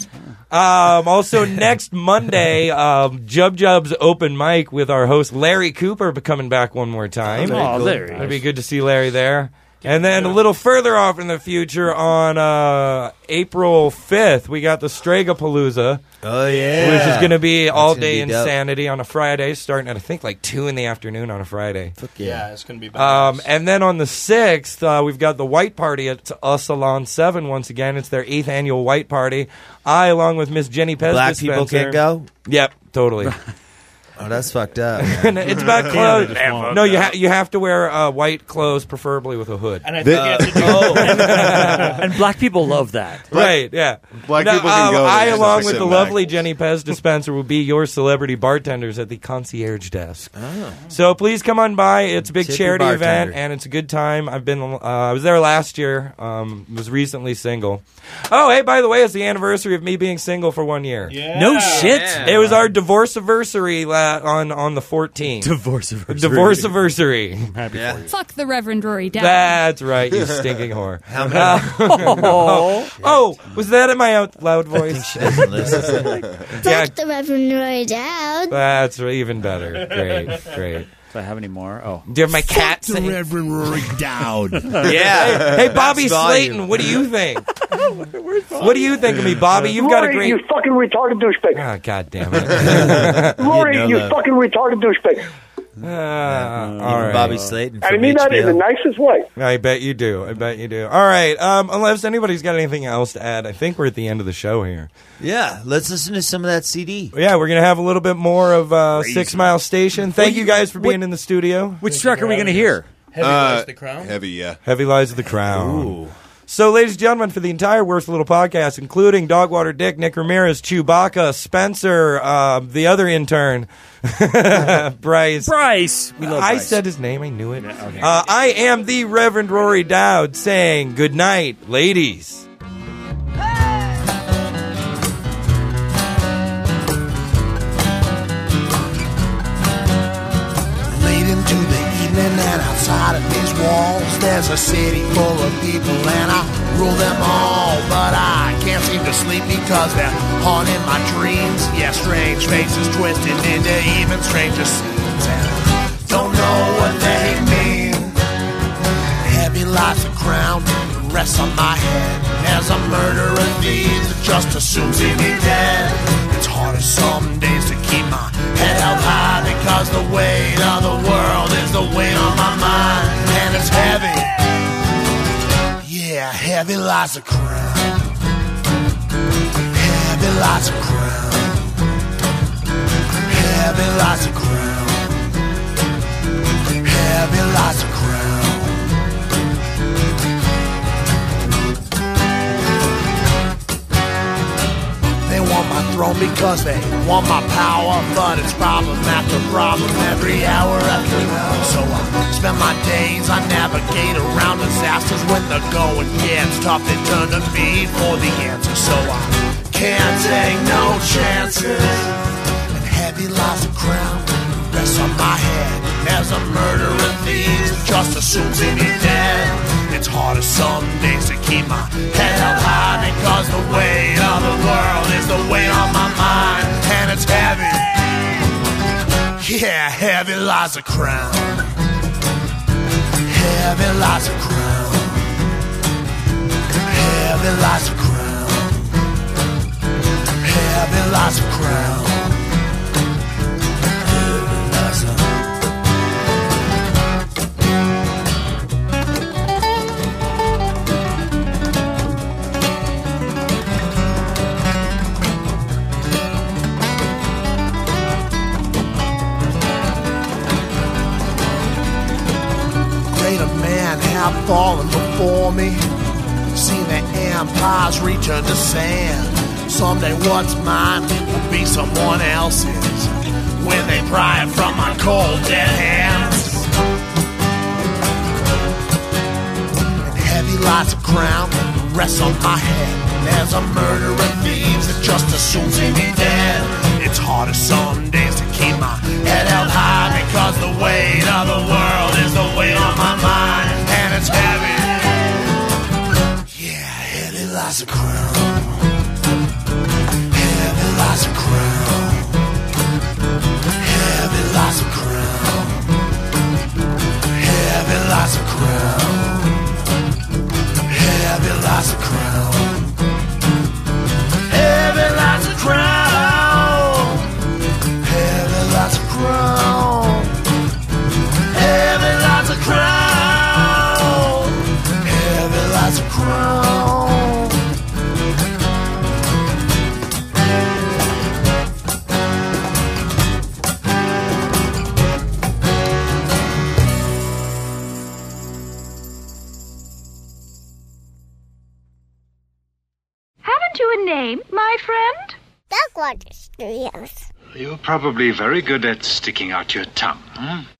Also, next Monday, Jub Jub's open mic with our host Larry Cooper coming back one more time. Oh, there he is. It'd be good to see Larry there. And then a little further off in the future, on April 5th, we got the Strega-Palooza. Oh, yeah. Which is going to be all gonna day be dope. insanity on a Friday, starting at, I think, like 2 in the afternoon on a Friday. Yeah, it's going to be bad. And then on the 6th, we've got the White Party at Salon 7 once again. It's their 8th annual White Party. I, along with Miss Jenny Pez Black people can't go? Yep, totally. Oh, that's fucked up. It's about clothes. No, you have to wear white clothes, preferably with a hood. And I think you have to do And black people love that. Right, yeah. Black people can go. I, They just along sit with the back. lovely Jenny Pez dispenser, will be your celebrity bartenders at the concierge desk. Oh. So please come on by. It's a big Tippy charity event, bartender. and it's a good time. I was there last year. Was recently single. Oh, hey, by the way, it's the anniversary of me being single for 1 year. Yeah. No shit. It was our divorce anniversary on the 14th. Divorce Divorce anniversary. Happy for you. Fuck the Reverend Rory Dowd. That's right, you stinking whore. Oh. Was that in my out loud voice? She doesn't listen. Yeah, Fuck the Reverend Roy Dowd. that's even better. Great. Do I have any more? Oh. Do you have my cat The singing? Reverend Rory Dowd. Yeah. Hey, Bobby That's volume. Slayton, what do you think? What do you think of me, Bobby? You've got a great... you fucking retarded douchebag. Oh, God damn it. Rory, know you that. fucking retarded douchebag. All right. Bobby Slayton I from mean that in the HBO. nicest way. I bet you do. All right. Unless anybody's got anything else to add, I think we're at the end of the show here. Yeah, let's listen to some of that CD. Yeah, we're going to have a little bit more of 6 Mile Station. Thank you guys for being in the studio. Which track are we going to hear? Heavy Lies the Crown. Heavy, yeah. Heavy Lies of the Crown. So, ladies and gentlemen, for the entire Worst Little podcast, including Dogwater Dick, Nick Ramirez, Chewbacca, Spencer, the other intern, Bryce. We love I Bryce. said his name. I knew it. I am the Reverend Rory Dowd saying good night, ladies. Late into the evening and outside of these walls there's a city full of people and I rule them all. But I can't seem to sleep because they're haunting my dreams. Yeah, strange faces twisted into even stranger scenes and I don't know what they mean. Heavy lies the crown that rests on my head. There's a murderer thieves that just assumes he'd be dead. It's harder some days to keep my head held high because the weight of the world is the weight on my mind. And it's heavy. Yeah, heavy lies the crown. Heavy lies the crown. Heavy lies the crown. Heavy lies the crown. They want my throne because they want my power, but it's problem after problem every hour after hour. So I spend my days, I navigate around disasters. When the going gets tough, they turn to me for the answer. So I can't take no chances. And heavy lies the crown rests on my head. There's a murderer thieves that just assumes he'd be dead. It's harder some days to keep my head held high because the weight of the world is the weight on my mind. And it's heavy. Yeah, heavy lies the crown. Heavy lies the crown. Heavy lies the crown. Heavy lies the crown. Heavy lies the crown. Greater man have fallen before me. Seen the empires return to sand. Someday what's mine will be someone else's when they pry it from my cold dead hands. And heavy lies a crown that rests on my head. There's a murderer thieves that just assumes he'd be dead. It's harder some days to keep my head held high because the weight of the world is the weight on my mind. And it's heavy. Yeah, heavy lies a crown. lies a crown. Heaven lies a crown. Heaven lies a crown. Heaven lies a crown. Heaven lies a crown. Heaven lies a crown. Heaven lies a crown. Heaven lies a crown. Haven't you a name, my friend? Duckwater Studios. You're probably very good at sticking out your tongue, huh?